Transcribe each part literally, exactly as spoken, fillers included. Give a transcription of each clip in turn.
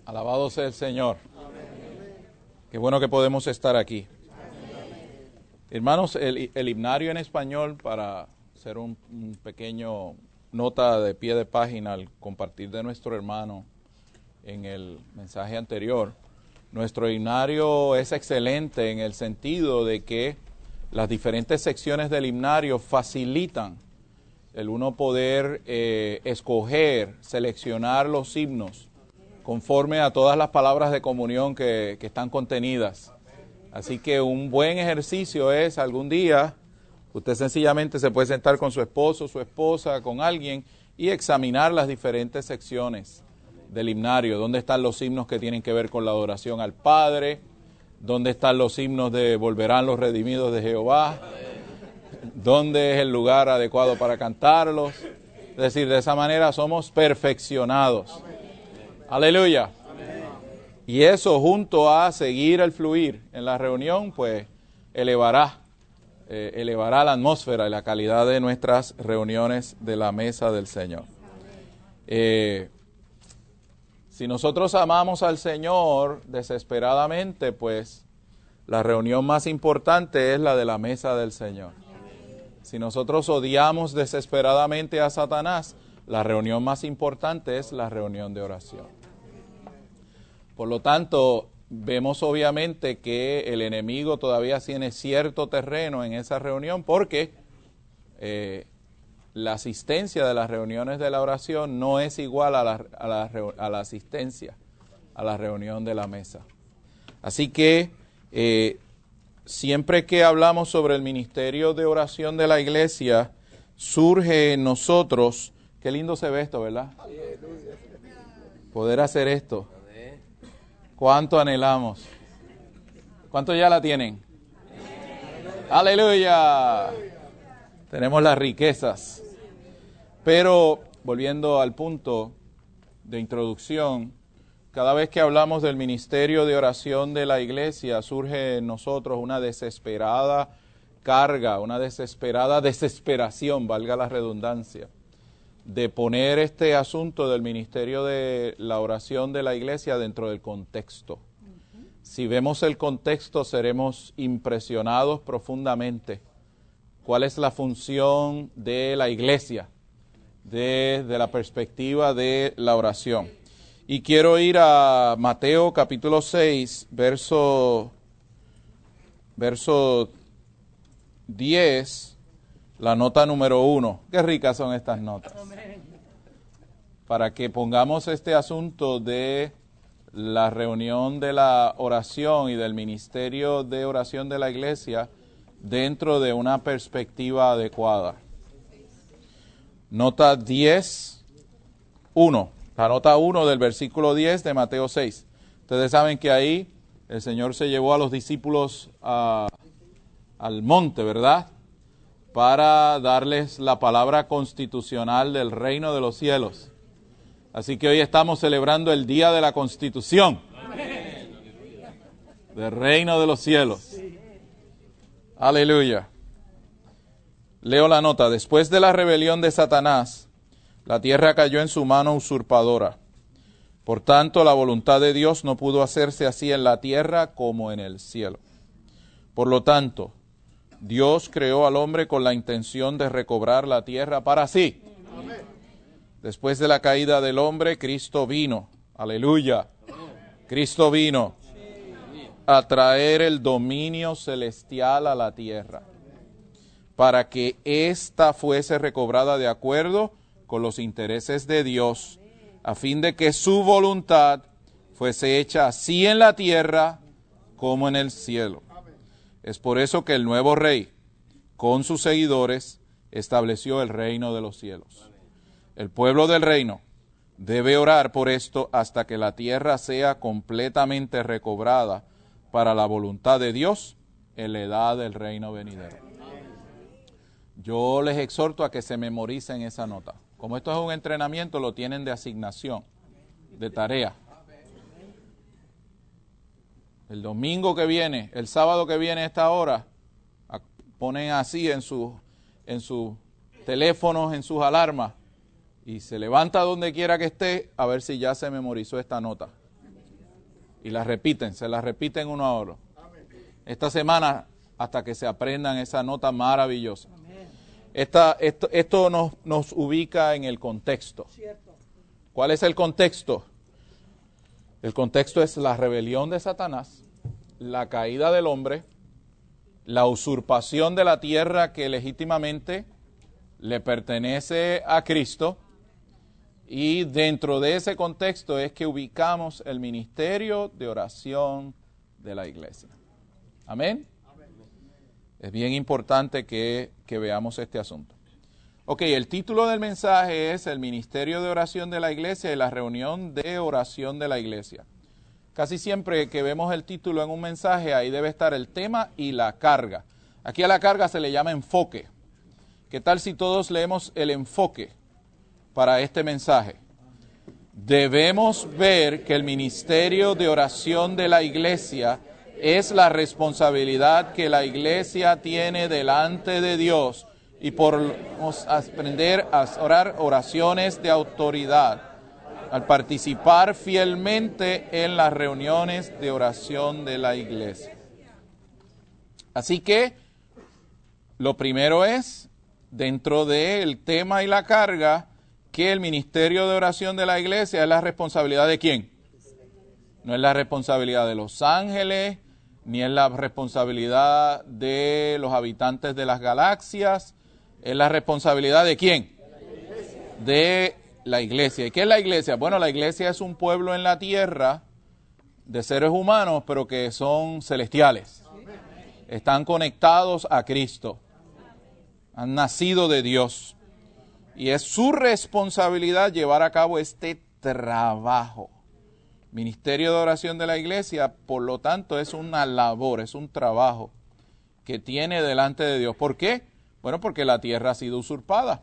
Alabado sea el Señor. Qué bueno que podemos estar aquí. Hermanos, el, el himnario en español, para hacer un, un pequeño nota de pie de página al compartir de nuestro hermano en el mensaje anterior, nuestro himnario es excelente en el sentido de que las diferentes secciones del himnario facilitan el uno poder eh, escoger, seleccionar los himnos conforme a todas las palabras de comunión que, que están contenidas. Así que un buen ejercicio es algún día, usted sencillamente se puede sentar con su esposo, su esposa, con alguien y examinar las diferentes secciones del himnario. ¿Dónde están los himnos que tienen que ver con la adoración al Padre? ¿Dónde están los himnos de volverán los redimidos de Jehová? ¿Dónde es el lugar adecuado para cantarlos? Es decir, de esa manera somos perfeccionados. Aleluya. Y eso junto a seguir el fluir en la reunión, pues elevará, eh, elevará la atmósfera y la calidad de nuestras reuniones de la mesa del Señor. Eh, si nosotros amamos al Señor desesperadamente, pues la reunión más importante es la de la mesa del Señor. Si nosotros odiamos desesperadamente a Satanás, la reunión más importante es la reunión de oración. Por lo tanto, vemos obviamente que el enemigo todavía tiene cierto terreno en esa reunión porque eh, la asistencia de las reuniones de la oración no es igual a la, a la, a la asistencia a la reunión de la mesa. Así que eh, siempre que hablamos sobre el ministerio de oración de la iglesia, surge en nosotros, qué lindo se ve esto, ¿verdad? Poder hacer esto. ¿Cuánto anhelamos? ¿Cuánto ya la tienen? ¡Aleluya! Tenemos las riquezas. Pero, volviendo al punto de introducción, cada vez que hablamos del ministerio de oración de la iglesia, surge en nosotros una desesperada carga, una desesperada desesperación, valga la redundancia, de poner este asunto del ministerio de la oración de la iglesia dentro del contexto. Si vemos el contexto, seremos impresionados profundamente. ¿Cuál es la función de la iglesia desde la perspectiva de la oración? Y quiero ir a Mateo capítulo seis, verso, verso diez, la nota número uno. Qué ricas son estas notas. Para que pongamos este asunto de la reunión de la oración y del ministerio de oración de la iglesia dentro de una perspectiva adecuada. Nota diez, uno. La nota uno del versículo diez de Mateo seis. Ustedes saben que ahí el Señor se llevó a los discípulos a, al monte, ¿verdad?, para darles la palabra constitucional del reino de los cielos. Así que hoy estamos celebrando el día de la Constitución del reino de los cielos. Aleluya. Leo la nota. Después de la rebelión de Satanás, la tierra cayó en su mano usurpadora. Por tanto, la voluntad de Dios no pudo hacerse así en la tierra como en el cielo. Por lo tanto, Dios creó al hombre con la intención de recobrar la tierra para sí. Amén. Después de la caída del hombre, Cristo vino. Aleluya. Cristo vino a traer el dominio celestial a la tierra, para que ésta fuese recobrada de acuerdo con los intereses de Dios, a fin de que su voluntad fuese hecha así en la tierra como en el cielo. Es por eso que el nuevo rey, con sus seguidores, estableció el reino de los cielos. El pueblo del reino debe orar por esto hasta que la tierra sea completamente recobrada para la voluntad de Dios en la edad del reino venidero. Yo les exhorto a que se memoricen esa nota. Como esto es un entrenamiento, lo tienen de asignación, de tarea. El domingo que viene, el sábado que viene a esta hora, ponen así en sus en sus teléfonos, en sus alarmas, y se levanta donde quiera que esté a ver si ya se memorizó esta nota. Y las repiten, se las repiten uno a otro. Esta semana hasta que se aprendan esa nota maravillosa. Esta, esto esto nos, nos ubica en el contexto. ¿Cuál es el contexto? El contexto es la rebelión de Satanás, la caída del hombre, la usurpación de la tierra que legítimamente le pertenece a Cristo, y dentro de ese contexto es que ubicamos el ministerio de oración de la iglesia. ¿Amén? Es bien importante que, que veamos este asunto. Ok, el título del mensaje es el ministerio de oración de la iglesia y la reunión de oración de la iglesia. Casi siempre que vemos el título en un mensaje, ahí debe estar el tema y la carga. Aquí a la carga se le llama enfoque. ¿Qué tal si todos leemos el enfoque para este mensaje? Debemos ver que el ministerio de oración de la iglesia es la responsabilidad que la iglesia tiene delante de Dios, y por aprender a orar oraciones de autoridad, al participar fielmente en las reuniones de oración de la iglesia. Así que, lo primero es, dentro del tema y la carga, que el ministerio de oración de la iglesia es la responsabilidad de ¿quién? No es la responsabilidad de los ángeles, ni es la responsabilidad de los habitantes de las galaxias. ¿Es la responsabilidad de quién? De la iglesia. ¿Y qué es la iglesia? Bueno, la iglesia es un pueblo en la tierra de seres humanos, pero que son celestiales. Están conectados a Cristo. Han nacido de Dios. Y es su responsabilidad llevar a cabo este trabajo. Ministerio de oración de la iglesia, por lo tanto, es una labor, es un trabajo que tiene delante de Dios. ¿Por qué? Bueno, porque la tierra ha sido usurpada.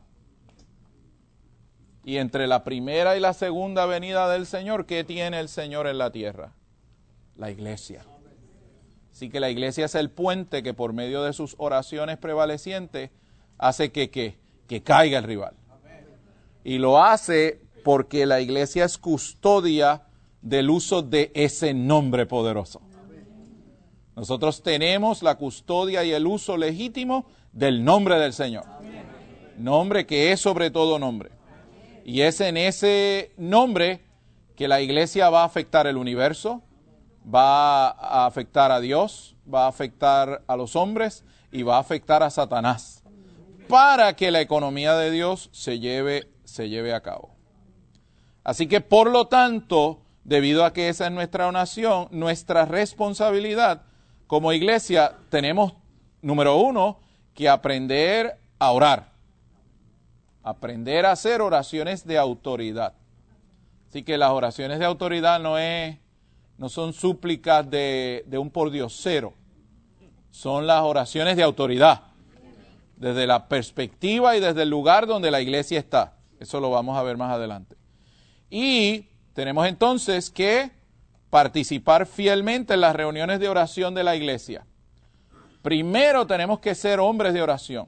Y entre la primera y la segunda venida del Señor, ¿qué tiene el Señor en la tierra? La iglesia. Así que la iglesia es el puente que por medio de sus oraciones prevalecientes hace que, que, que caiga el rival. Y lo hace porque la iglesia es custodia del uso de ese nombre poderoso. Nosotros tenemos la custodia y el uso legítimo del nombre del Señor. Nombre que es sobre todo nombre. Y es en ese nombre que la iglesia va a afectar el universo, va a afectar a Dios, va a afectar a los hombres y va a afectar a Satanás, para que la economía de Dios se lleve, se lleve a cabo. Así que, por lo tanto, debido a que esa es nuestra nación, nuestra responsabilidad como iglesia, tenemos, número uno, que aprender a orar. Aprender a hacer oraciones de autoridad. Así que las oraciones de autoridad no, es, no son súplicas de, de un pordiosero. Son las oraciones de autoridad. Desde la perspectiva y desde el lugar donde la iglesia está. Eso lo vamos a ver más adelante. Y tenemos entonces que participar fielmente en las reuniones de oración de la iglesia. Primero tenemos que ser hombres de oración.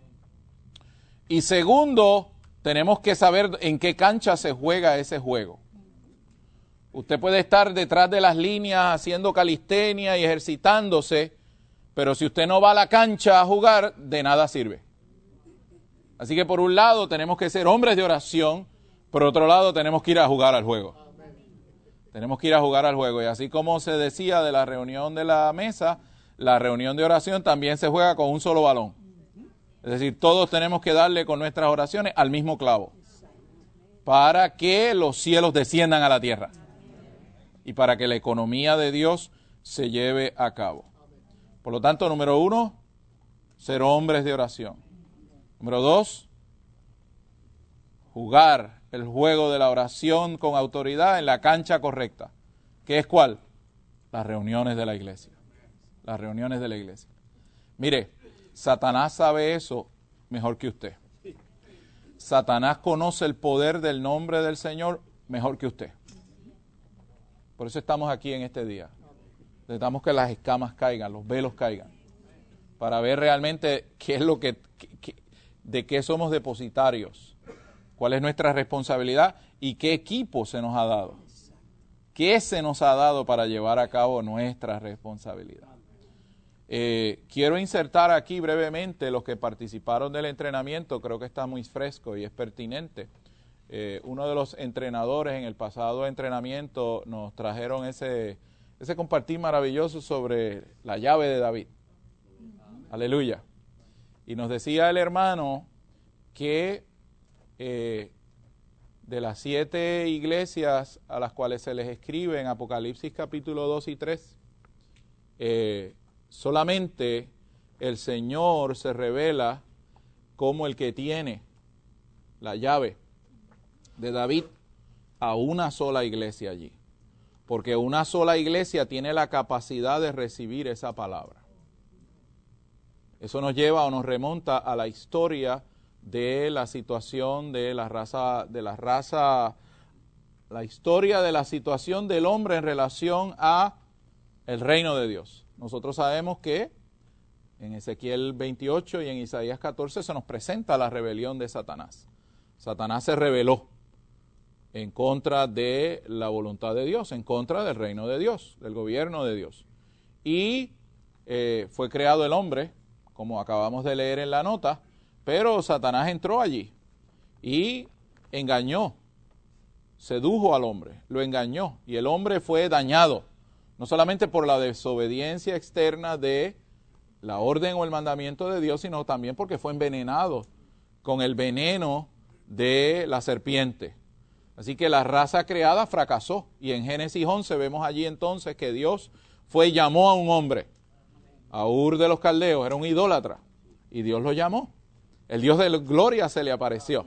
Y segundo, tenemos que saber en qué cancha se juega ese juego. Usted puede estar detrás de las líneas haciendo calistenia y ejercitándose, pero si usted no va a la cancha a jugar, de nada sirve. Así que por un lado tenemos que ser hombres de oración, por otro lado tenemos que ir a jugar al juego. Tenemos que ir a jugar al juego. Y así como se decía de la reunión de la mesa, la reunión de oración también se juega con un solo balón. Es decir, todos tenemos que darle con nuestras oraciones al mismo clavo, para que los cielos desciendan a la tierra y para que la economía de Dios se lleve a cabo. Por lo tanto, número uno, ser hombres de oración. Número dos, jugar el juego de la oración con autoridad en la cancha correcta. ¿Qué es cuál? Las reuniones de la iglesia. Las reuniones de la iglesia. Mire, Satanás sabe eso mejor que usted. Satanás conoce el poder del nombre del Señor mejor que usted. Por eso estamos aquí en este día. Necesitamos que las escamas caigan, los velos caigan, para ver realmente qué es lo que, que, de qué somos depositarios, cuál es nuestra responsabilidad y qué equipo se nos ha dado. ¿Qué se nos ha dado para llevar a cabo nuestra responsabilidad? Eh, quiero insertar aquí brevemente los que participaron del entrenamiento, creo que está muy fresco y es pertinente. Eh, uno de los entrenadores en el pasado entrenamiento nos trajeron ese, ese compartir maravilloso sobre la llave de David. Aleluya. Y nos decía el hermano que eh, de las siete iglesias a las cuales se les escribe en Apocalipsis capítulo dos y tres, eh, solamente el Señor se revela como el que tiene la llave de David a una sola iglesia allí. Porque una sola iglesia tiene la capacidad de recibir esa palabra. Eso nos lleva o nos remonta a la historia de la situación de la raza, de la raza, la historia de la situación del hombre en relación a el reino de Dios. Nosotros sabemos que en Ezequiel veintiocho y en Isaías catorce se nos presenta la rebelión de Satanás. Satanás se rebeló en contra de la voluntad de Dios, en contra del reino de Dios, del gobierno de Dios. Y eh, fue creado el hombre, como acabamos de leer en la nota, pero Satanás entró allí y engañó, sedujo al hombre, lo engañó y el hombre fue dañado. No solamente por la desobediencia externa de la orden o el mandamiento de Dios, sino también porque fue envenenado con el veneno de la serpiente. Así que la raza creada fracasó. Y en Génesis once vemos allí entonces que Dios fue y llamó a un hombre, a Ur de los Caldeos, era un idólatra, y Dios lo llamó. El Dios de la gloria se le apareció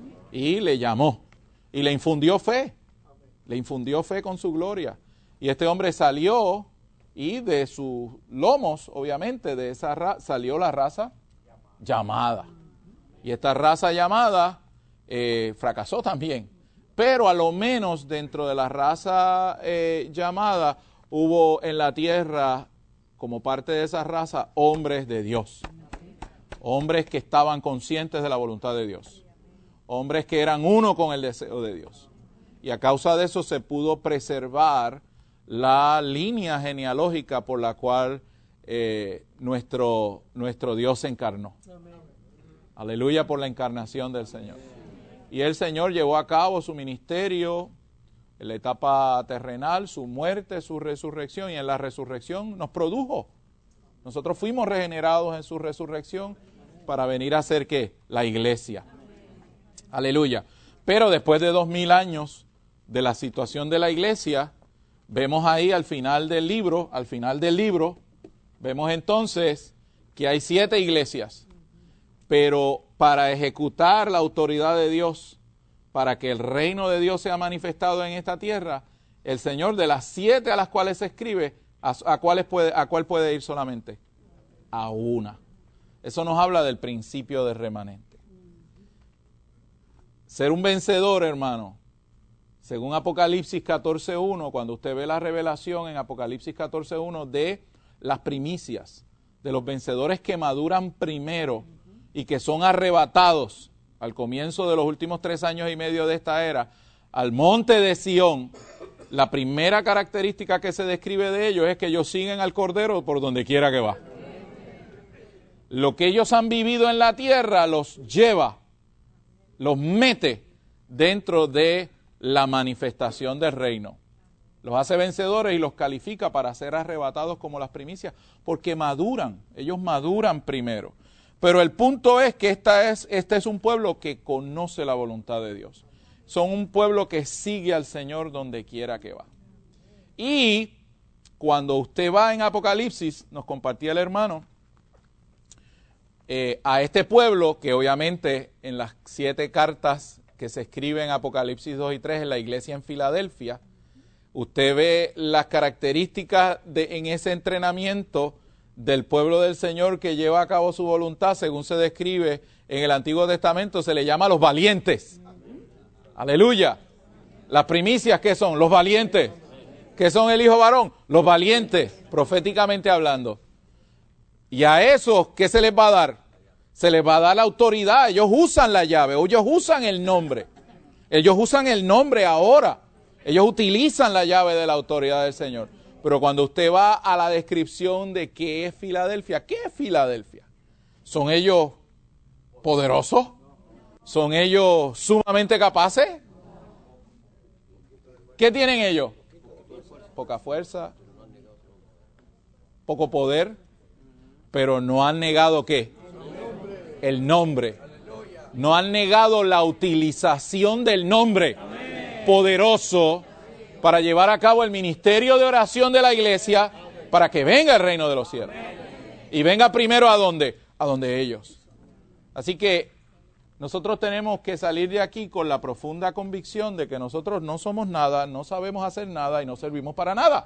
y le llamó y le infundió fe, le infundió fe con su gloria. Y este hombre salió y de sus lomos, obviamente, de esa raza, salió la raza llamada. Y esta raza llamada eh, fracasó también. Pero a lo menos dentro de la raza eh, llamada hubo en la tierra, como parte de esa raza, hombres de Dios. Hombres que estaban conscientes de la voluntad de Dios. Hombres que eran uno con el deseo de Dios. Y a causa de eso se pudo preservar la línea genealógica por la cual eh, nuestro, nuestro Dios se encarnó. Amén. Aleluya por la encarnación del Señor. Y el Señor llevó a cabo su ministerio en la etapa terrenal, su muerte, su resurrección, y en la resurrección nos produjo. Nosotros fuimos regenerados en su resurrección para venir a ser, ¿qué? La iglesia. Aleluya. Pero después de dos mil años de la situación de la iglesia, vemos ahí al final del libro, al final del libro, vemos entonces que hay siete iglesias, pero para ejecutar la autoridad de Dios, para que el reino de Dios sea manifestado en esta tierra, el Señor de las siete a las cuales se escribe, ¿a, a, cuáles puede, a cuál puede ir solamente? A una. Eso nos habla del principio del remanente. Ser un vencedor, hermano, según Apocalipsis catorce uno, cuando usted ve la revelación en Apocalipsis catorce uno de las primicias, de los vencedores que maduran primero y que son arrebatados al comienzo de los últimos tres años y medio de esta era, al monte de Sión, la primera característica que se describe de ellos es que ellos siguen al Cordero por donde quiera que va. Lo que ellos han vivido en la tierra los lleva, los mete dentro de la manifestación del reino. Los hace vencedores y los califica para ser arrebatados como las primicias, porque maduran, ellos maduran primero. Pero el punto es que esta es, este es un pueblo que conoce la voluntad de Dios. Son un pueblo que sigue al Señor donde quiera que va. Y cuando usted va en Apocalipsis, nos compartía el hermano, eh, a este pueblo, que obviamente en las siete cartas que se escriben en Apocalipsis dos y tres en la iglesia en Filadelfia, usted ve las características de, en ese entrenamiento del pueblo del Señor que lleva a cabo su voluntad, según se describe en el Antiguo Testamento, se le llama los valientes. Aleluya. Las primicias, ¿qué son? Los valientes. ¿Qué son el hijo varón? Los valientes, proféticamente hablando. Y a esos, ¿qué se les va a dar? Se les va a dar la autoridad. Ellos usan la llave, ellos usan el nombre. Ellos usan el nombre ahora. Ellos utilizan la llave de la autoridad del Señor. Pero cuando usted va a la descripción de qué es Filadelfia, ¿qué es Filadelfia? ¿Son ellos poderosos? ¿Son ellos sumamente capaces? ¿Qué tienen ellos? Poca fuerza, poco poder, pero no han negado ¿qué? El nombre. No han negado la utilización del nombre poderoso para llevar a cabo el ministerio de oración de la iglesia para que venga el reino de los cielos. Y venga primero ¿a dónde? A donde ellos. Así que nosotros tenemos que salir de aquí con la profunda convicción de que nosotros no somos nada, no sabemos hacer nada y no servimos para nada.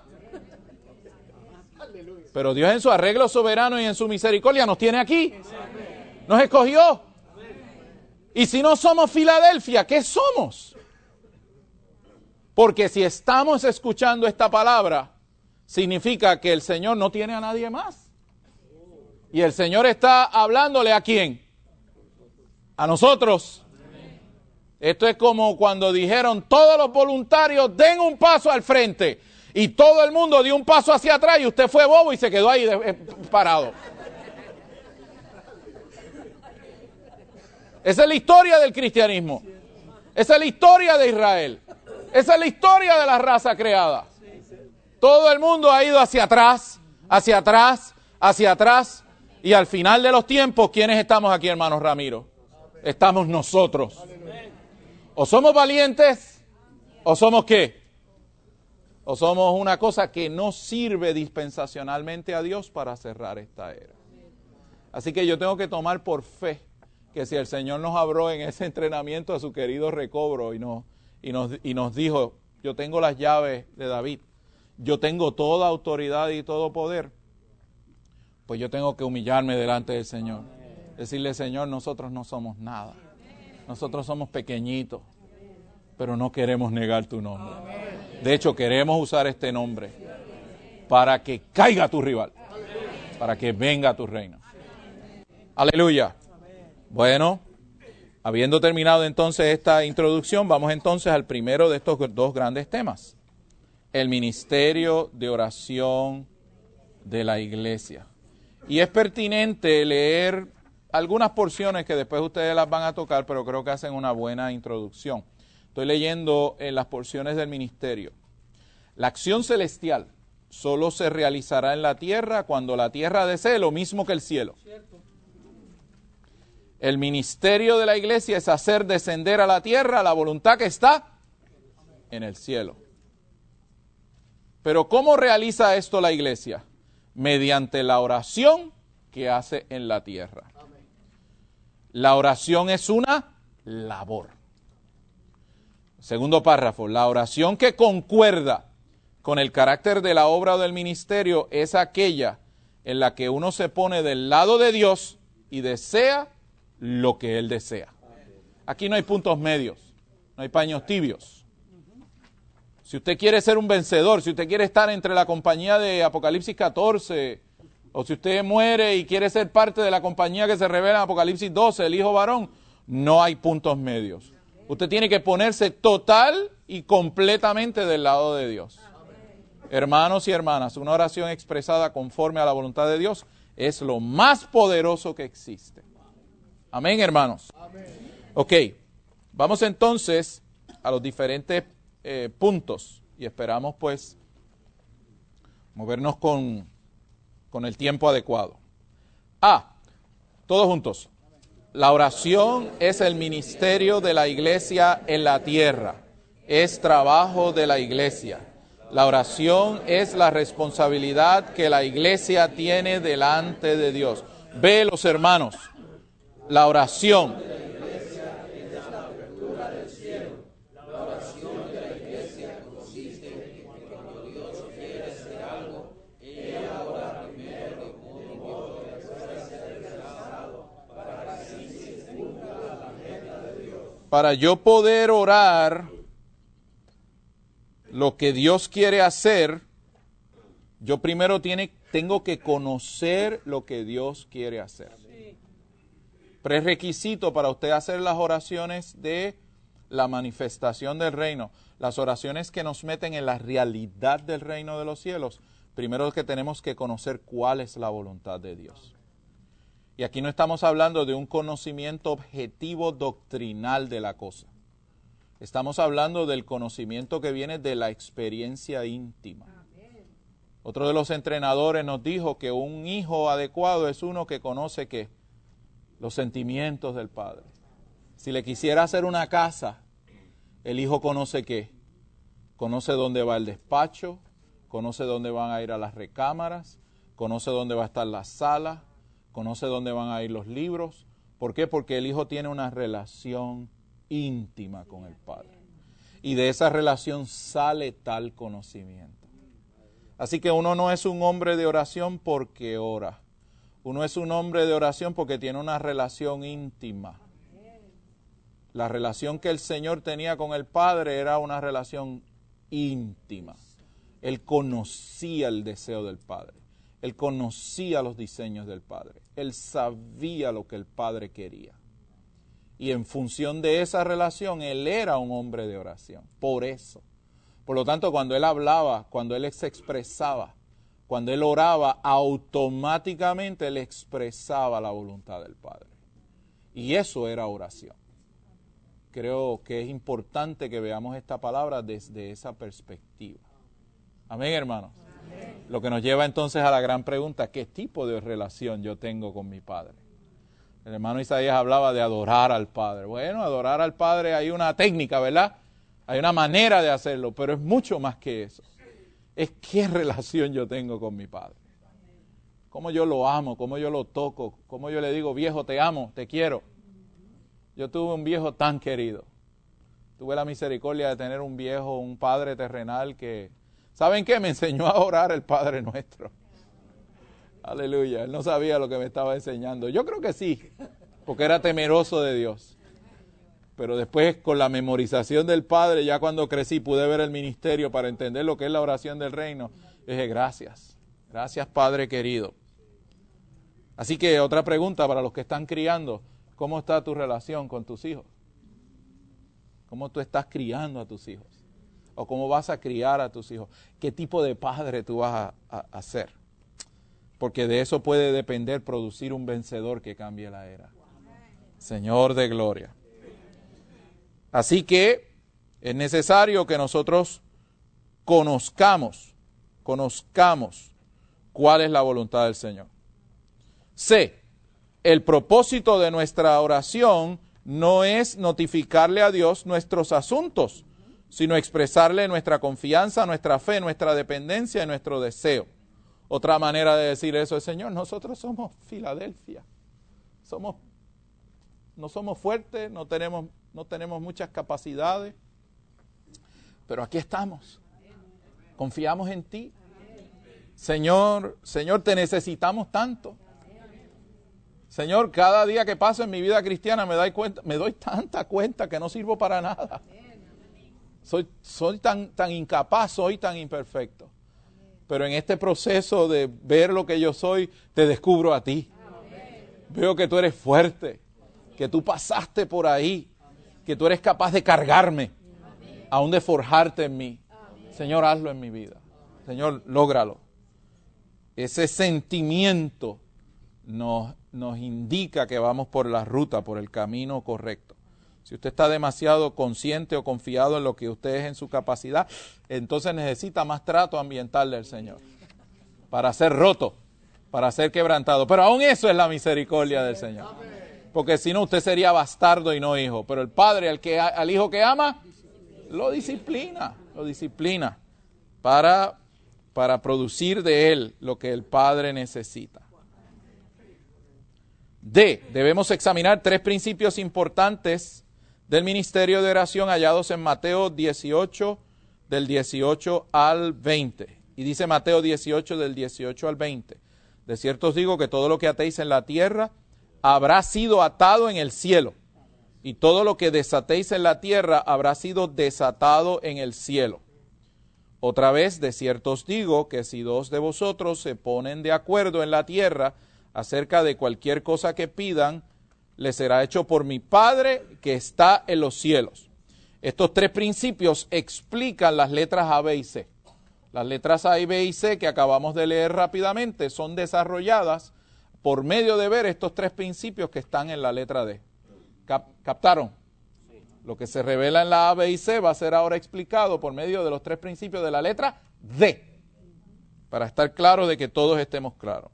Pero Dios en su arreglo soberano y en su misericordia nos tiene aquí. Nos escogió. Y si no somos Filadelfia, ¿qué somos? Porque si estamos escuchando esta palabra, significa que el Señor no tiene a nadie más. Y el Señor está hablándole ¿a quién? A nosotros. Esto es como cuando dijeron todos los voluntarios den un paso al frente. Y todo el mundo dio un paso hacia atrás y usted fue bobo y se quedó ahí de, eh, parado. Esa es la historia del cristianismo. Esa es la historia de Israel. Esa es la historia de la raza creada. Todo el mundo ha ido hacia atrás, hacia atrás, hacia atrás. Y al final de los tiempos, ¿quiénes estamos aquí, hermanos Ramiro? Estamos nosotros. O somos valientes, o somos ¿qué? O somos una cosa que no sirve dispensacionalmente a Dios para cerrar esta era. Así que yo tengo que tomar por fe que si el Señor nos habló en ese entrenamiento a su querido recobro y nos, y nos, y nos dijo, yo tengo las llaves de David, yo tengo toda autoridad y todo poder, pues yo tengo que humillarme delante del Señor. Decirle, Señor, nosotros no somos nada. Nosotros somos pequeñitos, pero no queremos negar tu nombre. De hecho, queremos usar este nombre para que caiga tu rival, para que venga tu reino. Aleluya. Bueno, habiendo terminado entonces esta introducción, vamos entonces al primero de estos dos grandes temas. El ministerio de oración de la iglesia. Y es pertinente leer algunas porciones que después ustedes las van a tocar, pero creo que hacen una buena introducción. Estoy leyendo en las porciones del ministerio. La acción celestial solo se realizará en la tierra cuando la tierra desee lo mismo que el cielo. El ministerio de la iglesia es hacer descender a la tierra la voluntad que está en el cielo. Pero ¿cómo realiza esto la iglesia? Mediante la oración que hace en la tierra. La oración es una labor. Segundo párrafo, la oración que concuerda con el carácter de la obra o del ministerio es aquella en la que uno se pone del lado de Dios y desea lo que Él desea. Aquí no hay puntos medios, no hay paños tibios. Si usted quiere ser un vencedor, si usted quiere estar entre la compañía de Apocalipsis catorce, o si usted muere y quiere ser parte de la compañía que se revela en Apocalipsis doce, el hijo varón, no hay puntos medios. Usted tiene que ponerse total y completamente del lado de Dios. Hermanos y hermanas, una oración expresada conforme a la voluntad de Dios es lo más poderoso que existe. Amén, hermanos. Amén. Ok, vamos entonces a los diferentes eh, puntos y esperamos pues movernos con, con el tiempo adecuado. A, todos juntos. La oración es el ministerio de la iglesia en la tierra. Es trabajo de la iglesia. La oración es la responsabilidad que la iglesia tiene delante de Dios. Ve, los hermanos, la oración. Para yo poder orar lo que Dios quiere hacer, yo primero tiene, tengo que conocer lo que Dios quiere hacer. Prerequisito para usted hacer las oraciones de la manifestación del reino, las oraciones que nos meten en la realidad del reino de los cielos, primero es que tenemos que conocer cuál es la voluntad de Dios. Y aquí no estamos hablando de un conocimiento objetivo doctrinal de la cosa. Estamos hablando del conocimiento que viene de la experiencia íntima. Otro de los entrenadores nos dijo que un hijo adecuado es uno que conoce que los sentimientos del padre. Si le quisiera hacer una casa, el hijo conoce qué. Conoce dónde va el despacho, conoce dónde van a ir a las recámaras, conoce dónde va a estar la sala, conoce dónde van a ir los libros. ¿Por qué? Porque el hijo tiene una relación íntima con el padre. Y de esa relación sale tal conocimiento. Así que uno no es un hombre de oración porque ora. Uno es un hombre de oración porque tiene una relación íntima. La relación que el Señor tenía con el Padre era una relación íntima. Él conocía el deseo del Padre. Él conocía los diseños del Padre. Él sabía lo que el Padre quería. Y en función de esa relación, él era un hombre de oración. Por eso. Por lo tanto, cuando él hablaba, cuando él se expresaba, cuando él oraba, automáticamente él expresaba la voluntad del Padre. Y eso era oración. Creo que es importante que veamos esta palabra desde esa perspectiva. Amén, hermanos. Amén. Lo que nos lleva entonces a la gran pregunta, ¿qué tipo de relación yo tengo con mi Padre? El hermano Isaías hablaba de adorar al Padre. Bueno, adorar al Padre hay una técnica, ¿verdad? Hay una manera de hacerlo, pero es mucho más que eso. Es qué relación yo tengo con mi Padre. Cómo yo lo amo, cómo yo lo toco, cómo yo le digo, viejo, te amo, te quiero. Yo tuve un viejo tan querido. Tuve la misericordia de tener un viejo, un padre terrenal que, ¿saben qué? Me enseñó a orar el Padre Nuestro. Aleluya. Él no sabía lo que me estaba enseñando. Yo creo que sí, porque era temeroso de Dios. Pero después, con la memorización del Padre, ya cuando crecí, pude ver el ministerio para entender lo que es la oración del reino. Dije, gracias. Gracias, Padre querido. Así que otra pregunta para los que están criando. ¿Cómo está tu relación con tus hijos? ¿Cómo tú estás criando a tus hijos? ¿O cómo vas a criar a tus hijos? ¿Qué tipo de padre tú vas a, a, a ser? Porque de eso puede depender producir un vencedor que cambie la era. Señor de gloria. Así que es necesario que nosotros conozcamos, conozcamos cuál es la voluntad del Señor. C. El propósito de nuestra oración no es notificarle a Dios nuestros asuntos, sino expresarle nuestra confianza, nuestra fe, nuestra dependencia y nuestro deseo. Otra manera de decir eso es, Señor, nosotros somos Filadelfia. Somos, no somos fuertes, no tenemos, no tenemos muchas capacidades, pero aquí estamos. Confiamos en ti. Señor, Señor, te necesitamos tanto. Señor, cada día que paso en mi vida cristiana me doy cuenta, me doy tanta cuenta que no sirvo para nada. Soy, soy tan, tan incapaz, soy tan imperfecto. Pero en este proceso de ver lo que yo soy, te descubro a ti. Veo que tú eres fuerte, que tú pasaste por ahí, que tú eres capaz de cargarme, aún de forjarte en mí. Señor, hazlo en mi vida. Señor, lógralo. Ese sentimiento nos, nos indica que vamos por la ruta, por el camino correcto. Si usted está demasiado consciente o confiado en lo que usted es en su capacidad, entonces necesita más trato ambiental del Señor para ser roto, para ser quebrantado. Pero aún eso es la misericordia del Señor. Porque si no, usted sería bastardo y no hijo. Pero el padre, al, que, al hijo que ama, lo disciplina, lo disciplina para, para producir de él lo que el padre necesita. D. Debemos examinar tres principios importantes del ministerio de oración hallados en Mateo dieciocho, del dieciocho al veinte. Y dice Mateo dieciocho, del dieciocho al veinte. De cierto os digo que todo lo que atéis en la tierra habrá sido atado en el cielo, y todo lo que desatéis en la tierra habrá sido desatado en el cielo. Otra vez, de cierto os digo que si dos de vosotros se ponen de acuerdo en la tierra acerca de cualquier cosa que pidan, les será hecho por mi Padre que está en los cielos. Estos tres principios explican las letras A, B y C. Las letras A, B y C que acabamos de leer rápidamente son desarrolladas por medio de ver estos tres principios que están en la letra D. ¿Cap- ¿Captaron? Lo que se revela en la A, B y C va a ser ahora explicado por medio de los tres principios de la letra D, para estar claro de que todos estemos claros.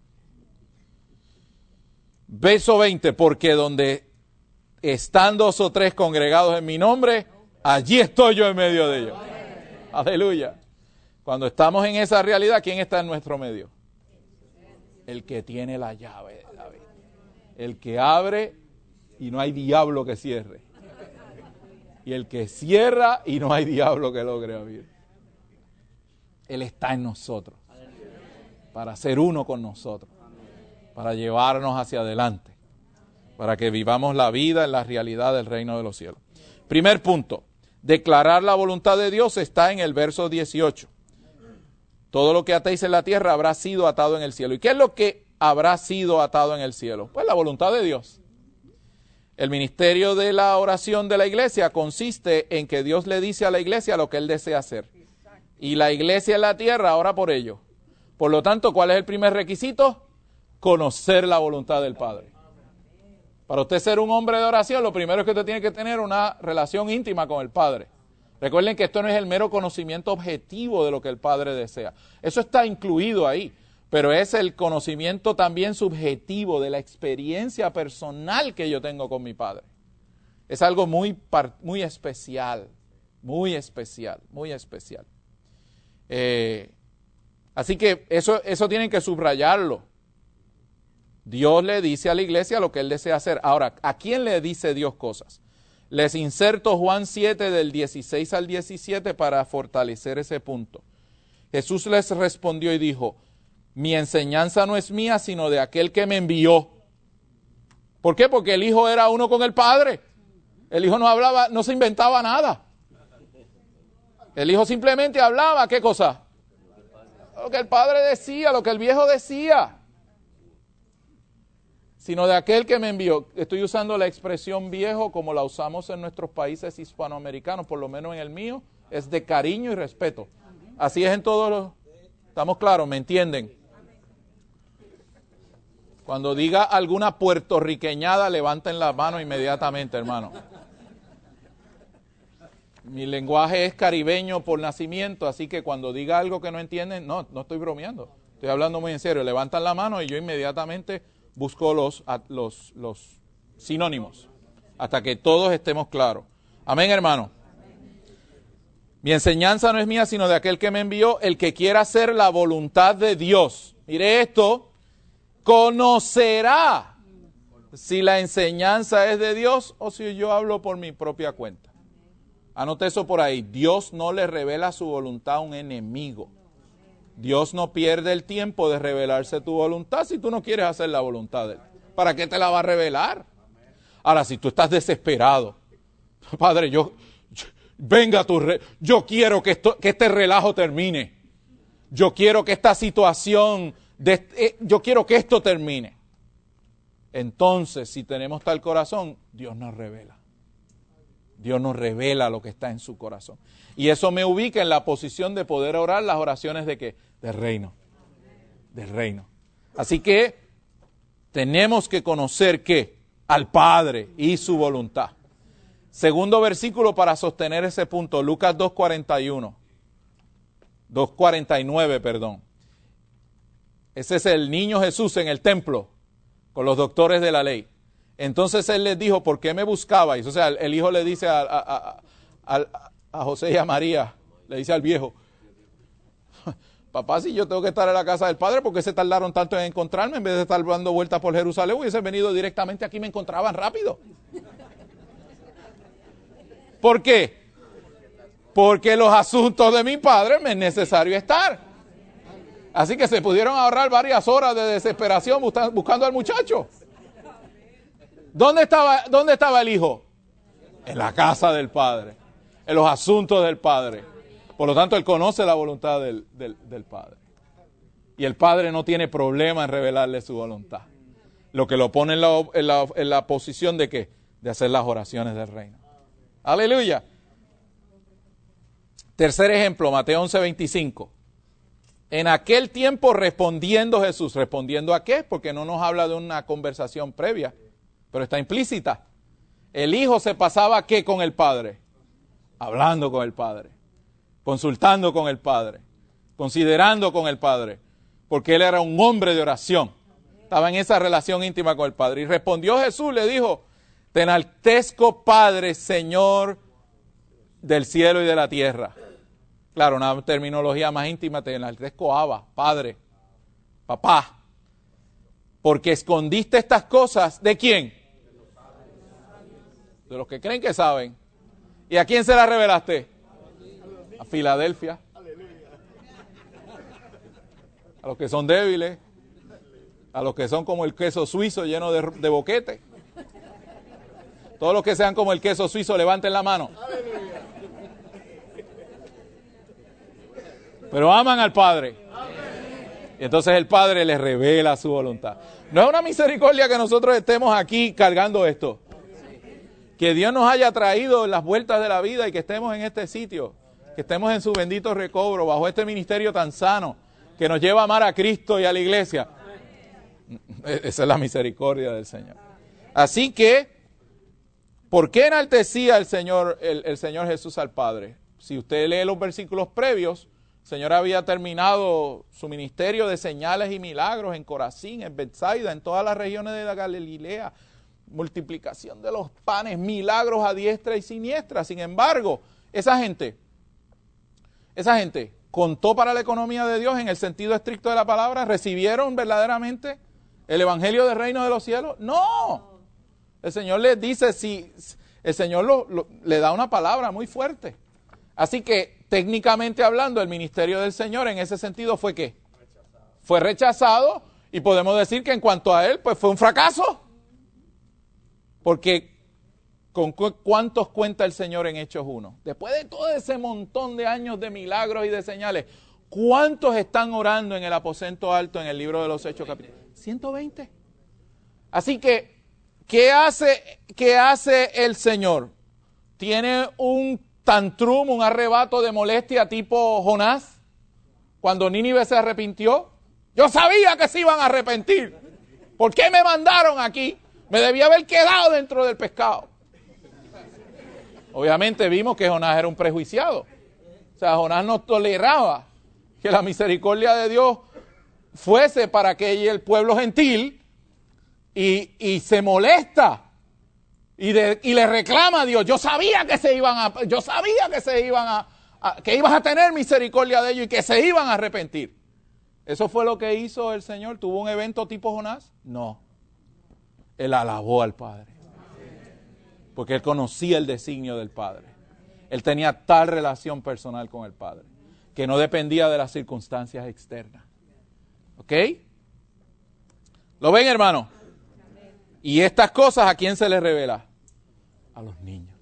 Verso veinte, porque donde están dos o tres congregados en mi nombre, allí estoy yo en medio de ellos. Aleluya. Cuando estamos en esa realidad, ¿quién está en nuestro medio? El que tiene la llave de David. El que abre y no hay diablo que cierre. Y el que cierra y no hay diablo que logre abrir. Él está en nosotros. Para ser uno con nosotros. Para llevarnos hacia adelante. Para que vivamos la vida en la realidad del reino de los cielos. Primer punto. Declarar la voluntad de Dios está en el verso dieciocho. Todo lo que atéis en la tierra habrá sido atado en el cielo. ¿Y qué es lo que habrá sido atado en el cielo? Pues la voluntad de Dios. El ministerio de la oración de la iglesia consiste en que Dios le dice a la iglesia lo que Él desea hacer. Y la iglesia en la tierra ora por ello. Por lo tanto, ¿cuál es el primer requisito? Conocer la voluntad del Padre. Para usted ser un hombre de oración, lo primero es que usted tiene que tener una relación íntima con el Padre. Recuerden que esto no es el mero conocimiento objetivo de lo que el Padre desea. Eso está incluido ahí, pero es el conocimiento también subjetivo de la experiencia personal que yo tengo con mi Padre. Es algo muy, muy especial, muy especial, muy especial. Eh, así que eso, eso tienen que subrayarlo. Dios le dice a la iglesia lo que Él desea hacer. Ahora, ¿a quién le dice Dios cosas? Les inserto Juan siete del dieciséis al diecisiete para fortalecer ese punto. Jesús les respondió y dijo, mi enseñanza no es mía, sino de aquel que me envió. ¿Por qué? Porque el Hijo era uno con el Padre. El Hijo no hablaba, no se inventaba nada. El Hijo simplemente hablaba, ¿qué cosa? Lo que el Padre decía, lo que el viejo decía. Sino de aquel que me envió. Estoy usando la expresión viejo como la usamos en nuestros países hispanoamericanos, por lo menos en el mío, es de cariño y respeto. Así es en todos los... ¿Estamos claros? ¿Me entienden? Cuando diga alguna puertorriqueñada, levanten la mano inmediatamente, hermano. Mi lenguaje es caribeño por nacimiento, así que cuando diga algo que no entienden, no, no estoy bromeando. Estoy hablando muy en serio. Levantan la mano y yo inmediatamente... busco los, los, los sinónimos hasta que todos estemos claros. Amén, hermano. Mi enseñanza no es mía, sino de aquel que me envió. El que quiera hacer la voluntad de Dios, mire esto, conocerá si la enseñanza es de Dios o si yo hablo por mi propia cuenta. Anote eso por ahí. Dios no le revela su voluntad a un enemigo. Dios no pierde el tiempo de revelarse tu voluntad si tú no quieres hacer la voluntad de Él. ¿Para qué te la va a revelar? Ahora, si tú estás desesperado, Padre, yo, yo venga tu re, yo quiero que, esto, que este relajo termine. Yo quiero que esta situación, de, eh, yo quiero que esto termine. Entonces, si tenemos tal corazón, Dios nos revela. Dios nos revela lo que está en su corazón. Y eso me ubica en la posición de poder orar las oraciones de ¿qué? Del reino. Del reino. Así que tenemos que conocer ¿qué? Al Padre y su voluntad. Segundo versículo para sostener ese punto, Lucas dos cuarenta y uno. dos cuarenta y nueve, perdón. Ese es el niño Jesús en el templo con los doctores de la ley. Entonces él les dijo, ¿por qué me buscabais? O sea, el hijo le dice a, a, a, a, a José y a María, le dice al viejo, papá, si yo tengo que estar en la casa del Padre, ¿por qué se tardaron tanto en encontrarme? En vez de estar dando vueltas por Jerusalén, hubiesen venido directamente aquí y me encontraban rápido. ¿Por qué? Porque los asuntos de mi Padre me es necesario estar. Así que se pudieron ahorrar varias horas de desesperación buscando al muchacho. ¿Dónde estaba, ¿Dónde estaba el hijo? En la casa del Padre, en los asuntos del Padre. Por lo tanto, él conoce la voluntad del, del, del Padre. Y el Padre no tiene problema en revelarle su voluntad. Lo que lo pone en la, en la, en la posición de ¿qué? De hacer las oraciones del reino. Aleluya. Tercer ejemplo, Mateo once veinticinco. En aquel tiempo respondiendo Jesús, ¿respondiendo a qué? Porque no nos habla de una conversación previa, pero está implícita. El Hijo se pasaba ¿qué con el Padre? Hablando con el Padre, consultando con el Padre, considerando con el Padre, porque Él era un hombre de oración. Estaba en esa relación íntima con el Padre. Y respondió Jesús, le dijo, te enaltezco, Padre, Señor del cielo y de la tierra. Claro, una terminología más íntima, te enaltezco, Abba, Padre, Papá. Porque escondiste estas cosas, ¿de quién? De los que creen que saben. ¿Y a quién se las revelaste? A Filadelfia. A los que son débiles. A los que son como el queso suizo lleno de, de boquete. Todos los que sean como el queso suizo, levanten la mano. Pero aman al Padre. Y entonces el Padre les revela su voluntad. No es una misericordia que nosotros estemos aquí cargando esto. Que Dios nos haya traído las vueltas de la vida y que estemos en este sitio. Que estemos en su bendito recobro, bajo este ministerio tan sano, que nos lleva a amar a Cristo y a la iglesia. Esa es la misericordia del Señor. Así que, ¿por qué enaltecía el Señor, el, el Señor Jesús al Padre? Si usted lee los versículos previos, el Señor había terminado su ministerio de señales y milagros en Corazín, en Betsaida, en todas las regiones de la Galilea, multiplicación de los panes, milagros a diestra y siniestra. Sin embargo, esa gente, esa gente contó para la economía de Dios en el sentido estricto de la palabra, ¿recibieron verdaderamente el evangelio del reino de los cielos? No. El Señor les dice, si el Señor lo, lo, le da una palabra muy fuerte. Así que, técnicamente hablando, el ministerio del Señor en ese sentido fue ¿qué? Rechazado. Fue rechazado y podemos decir que en cuanto a él, pues fue un fracaso. Porque, ¿con cu- cuántos cuenta el Señor en Hechos uno? Después de todo ese montón de años de milagros y de señales, ¿cuántos están orando en el aposento alto en el libro de los Hechos capítulo? ciento veinte. Así que, ¿qué hace, qué hace el Señor? ¿Tiene un tantrum, un arrebato de molestia tipo Jonás? Cuando Nínive se arrepintió. Yo sabía que se iban a arrepentir. ¿Por qué me mandaron aquí? Me debía haber quedado dentro del pescado. Obviamente vimos que Jonás era un prejuiciado. O sea, Jonás no toleraba que la misericordia de Dios fuese para aquel el pueblo gentil y, y se molesta y, de, y le reclama a Dios. Yo sabía que se iban a, yo sabía que se iban a, a, que ibas a tener misericordia de ellos y que se iban a arrepentir. ¿Eso fue lo que hizo el Señor? ¿Tuvo un evento tipo Jonás? No. Él alabó al Padre. Porque él conocía el designio del Padre. Él tenía tal relación personal con el Padre que no dependía de las circunstancias externas. ¿Ok? ¿Lo ven, hermano? Y estas cosas, ¿a quién se les revela? A los niños.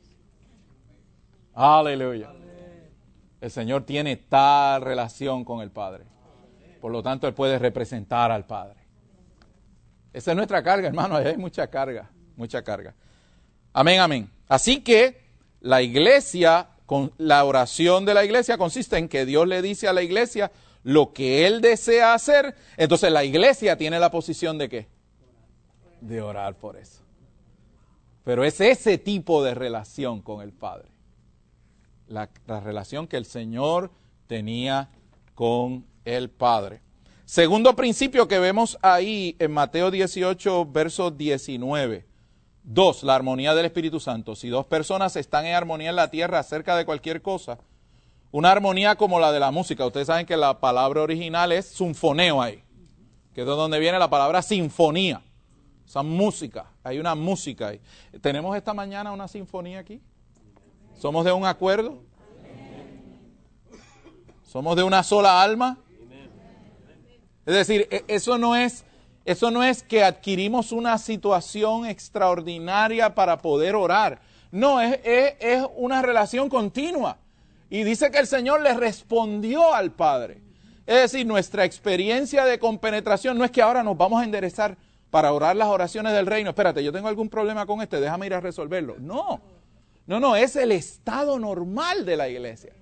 Aleluya. El Señor tiene tal relación con el Padre. Por lo tanto, Él puede representar al Padre. Esa es nuestra carga, hermano. Hay mucha carga, mucha carga. Amén, amén. Así que la iglesia, con la oración de la iglesia consiste en que Dios le dice a la iglesia lo que Él desea hacer. Entonces la iglesia tiene la posición de ¿qué? De orar por eso. Pero es ese tipo de relación con el Padre. La, la relación que el Señor tenía con el Padre. Segundo principio que vemos ahí en Mateo dieciocho, verso diecinueve. Dos, la armonía del Espíritu Santo. Si dos personas están en armonía en la tierra acerca de cualquier cosa, una armonía como la de la música. Ustedes saben que la palabra original es sinfoneo ahí, que es de donde viene la palabra sinfonía. Esa música, hay una música ahí. ¿Tenemos esta mañana una sinfonía aquí? ¿Somos de un acuerdo? ¿Somos de una sola alma? Es decir, eso no es, eso no es que adquirimos una situación extraordinaria para poder orar. No, es, es, es una relación continua. Y dice que el Señor le respondió al Padre. Es decir, nuestra experiencia de compenetración no es que ahora nos vamos a enderezar para orar las oraciones del reino. Espérate, yo tengo algún problema con este, déjame ir a resolverlo. No, no, no, es el estado normal de la iglesia.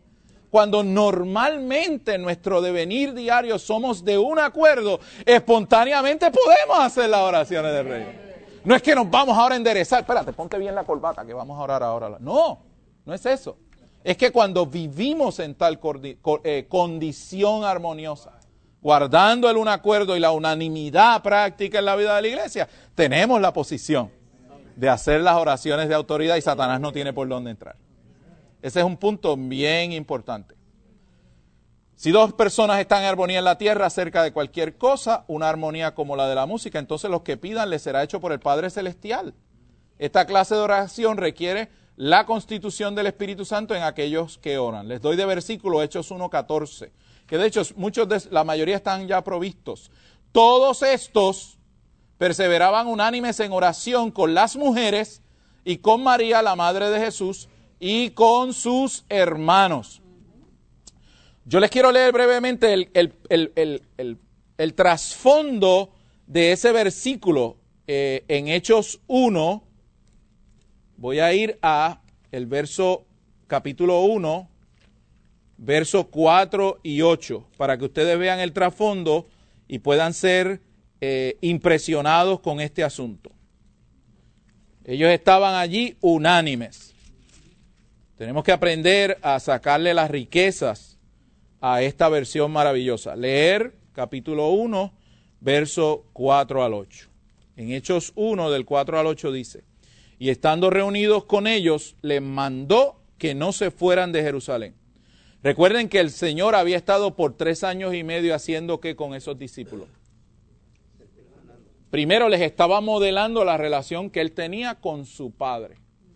cuando normalmente en nuestro devenir diario somos de un acuerdo, espontáneamente podemos hacer las oraciones del reino. No es que nos vamos ahora a enderezar. Espérate, ponte bien la corbata que vamos a orar ahora. No, no es eso. Es que cuando vivimos en tal condición armoniosa, guardando el un acuerdo y la unanimidad práctica en la vida de la iglesia, tenemos la posición de hacer las oraciones de autoridad y Satanás no tiene por dónde entrar. Ese es un punto bien importante. Si dos personas están en armonía en la tierra acerca de cualquier cosa, una armonía como la de la música, entonces lo que pidan les será hecho por el Padre Celestial. Esta clase de oración requiere la constitución del Espíritu Santo en aquellos que oran. Les doy de versículo Hechos uno catorce, que de hecho muchos de, la mayoría están ya provistos. Todos estos perseveraban unánimes en oración con las mujeres y con María, la madre de Jesús, y con sus hermanos. Yo les quiero leer brevemente el, el, el, el, el, el trasfondo de ese versículo eh, en Hechos uno. Voy a ir a el verso capítulo uno, versos cuatro y ocho, para que ustedes vean el trasfondo y puedan ser eh, impresionados con este asunto. Ellos estaban allí unánimes. Tenemos que aprender a sacarle las riquezas a esta versión maravillosa. Leer capítulo uno, verso cuatro al ocho. En Hechos uno, del cuatro al ocho dice: y estando reunidos con ellos, les mandó que no se fueran de Jerusalén. Recuerden que el Señor había estado por tres años y medio haciendo ¿qué con esos discípulos? Primero les estaba modelando la relación que él tenía con su Padre.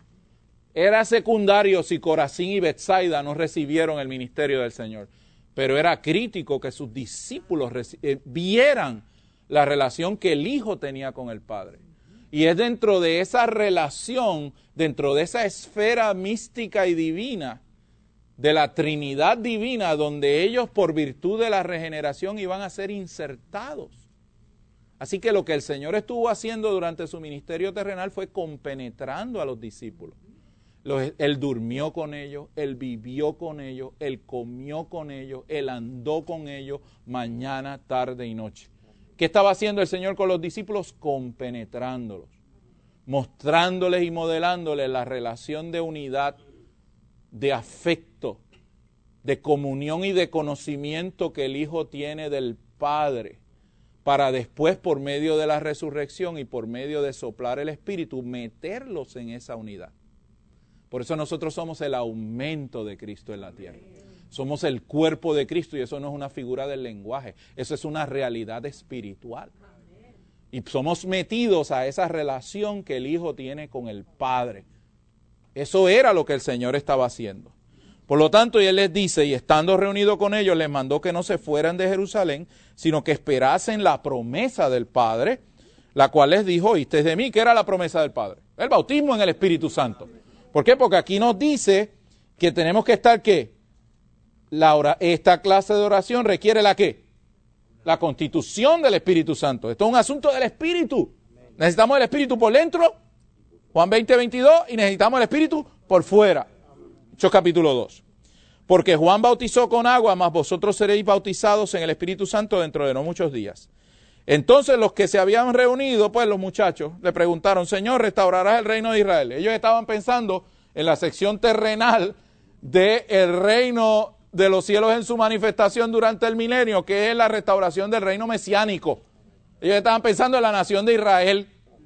Era secundario si Corazín y Betsaida no recibieron el ministerio del Señor, pero era crítico que sus discípulos vieran la relación que el Hijo tenía con el Padre. Y es dentro de esa relación, dentro de esa esfera mística y divina, de la Trinidad divina, donde ellos por virtud de la regeneración iban a ser insertados. Así que lo que el Señor estuvo haciendo durante su ministerio terrenal fue compenetrando a los discípulos. Los, él durmió con ellos, Él vivió con ellos, Él comió con ellos, Él andó con ellos mañana, tarde y noche. ¿Qué estaba haciendo el Señor con los discípulos? Compenetrándolos, mostrándoles y modelándoles la relación de unidad, de afecto, de comunión y de conocimiento que el Hijo tiene del Padre, para después, por medio de la resurrección y por medio de soplar el Espíritu, meterlos en esa unidad. Por eso nosotros somos el aumento de Cristo en la tierra. Somos el cuerpo de Cristo y eso no es una figura del lenguaje, eso es una realidad espiritual. Y somos metidos a esa relación que el Hijo tiene con el Padre. Eso era lo que el Señor estaba haciendo. Por lo tanto, y Él les dice, y estando reunido con ellos, les mandó que no se fueran de Jerusalén, sino que esperasen la promesa del Padre, la cual les dijo: oísteis de mí. ¿Qué era la promesa del Padre? El bautismo en el Espíritu Santo. ¿Por qué? Porque aquí nos dice que tenemos que estar, ¿qué? La ora, esta clase de oración requiere la ¿qué? La constitución del Espíritu Santo. Esto es un asunto del Espíritu. Necesitamos el Espíritu por dentro, Juan veinte, veintidós, y necesitamos el Espíritu por fuera. Hechos capítulo dos. Porque Juan bautizó con agua, mas vosotros seréis bautizados en el Espíritu Santo dentro de no muchos días. Entonces los que se habían reunido, pues los muchachos, le preguntaron: Señor, ¿restaurarás el reino de Israel? Ellos estaban pensando en la sección terrenal del reino de los cielos en su manifestación durante el milenio, que es la restauración del reino mesiánico. Ellos estaban pensando en la nación de Israel.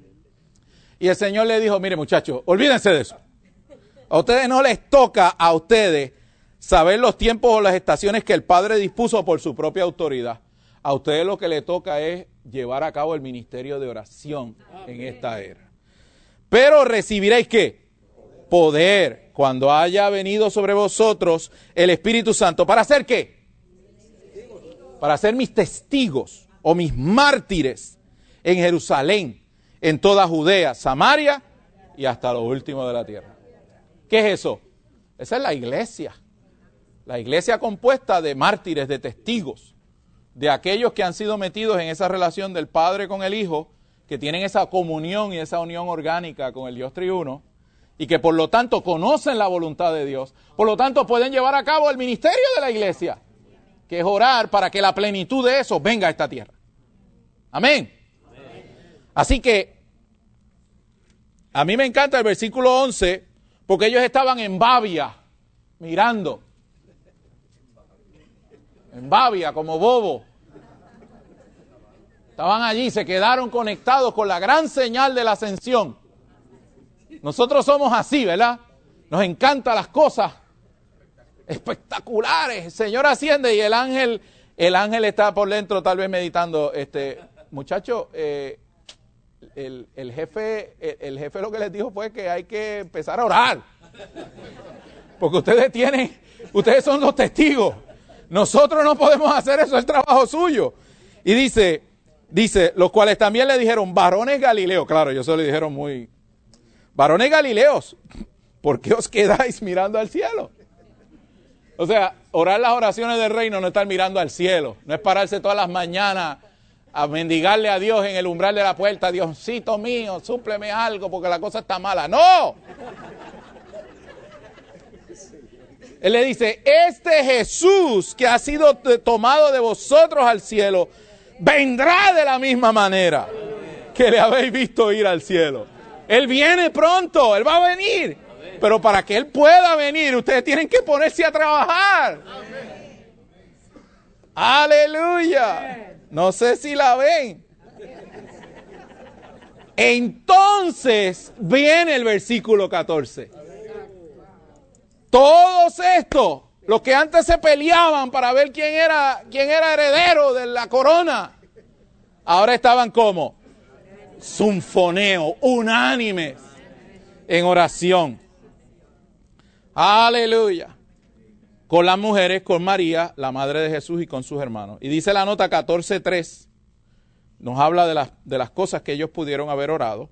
Y el Señor le dijo: mire muchachos, olvídense de eso. A ustedes no les toca a ustedes saber los tiempos o las estaciones que el Padre dispuso por su propia autoridad. A ustedes lo que les toca es llevar a cabo el ministerio de oración en esta era. Pero recibiréis ¿qué? Poder cuando haya venido sobre vosotros el Espíritu Santo. ¿Para hacer qué? Para ser mis testigos o mis mártires en Jerusalén, en toda Judea, Samaria y hasta lo último de la tierra. ¿Qué es eso? Esa es la iglesia. La iglesia compuesta de mártires, de testigos, de aquellos que han sido metidos en esa relación del Padre con el Hijo, que tienen esa comunión y esa unión orgánica con el Dios triuno, y que por lo tanto conocen la voluntad de Dios, por lo tanto pueden llevar a cabo el ministerio de la iglesia, que es orar para que la plenitud de eso venga a esta tierra. Amén. Así que a mí me encanta el versículo once, porque ellos estaban en Babia, mirando. En Babia, como bobo. Estaban allí, se quedaron conectados con la gran señal de la ascensión. Nosotros somos así, ¿verdad? Nos encantan las cosas espectaculares. El Señor asciende y el ángel, el ángel está por dentro tal vez meditando. Este, muchacho, eh, el, el jefe, el, el jefe lo que les dijo fue que hay que empezar a orar. Porque ustedes tienen, ustedes son los testigos. Nosotros no podemos hacer eso, es el trabajo suyo. Y dice, dice, los cuales también le dijeron, varones Galileos. Claro, ellos se lo dijeron muy, varones Galileos, ¿por qué os quedáis mirando al cielo? O sea, orar las oraciones del reino no es estar mirando al cielo, no es pararse todas las mañanas a mendigarle a Dios en el umbral de la puerta, Diosito mío, súpleme algo porque la cosa está mala. ¡No! Él le dice, este Jesús que ha sido tomado de vosotros al cielo, vendrá de la misma manera que le habéis visto ir al cielo. Él viene pronto, Él va a venir. Pero para que Él pueda venir, ustedes tienen que ponerse a trabajar. Amén. Aleluya. No sé si la ven. Entonces viene el versículo catorce. Todos estos, los que antes se peleaban para ver quién era, quién era heredero de la corona, ahora estaban como sinfoneo, unánimes en oración. Aleluya. Con las mujeres, con María, la madre de Jesús, y con sus hermanos. Y dice la nota catorce tres, nos habla de las, de las cosas que ellos pudieron haber orado.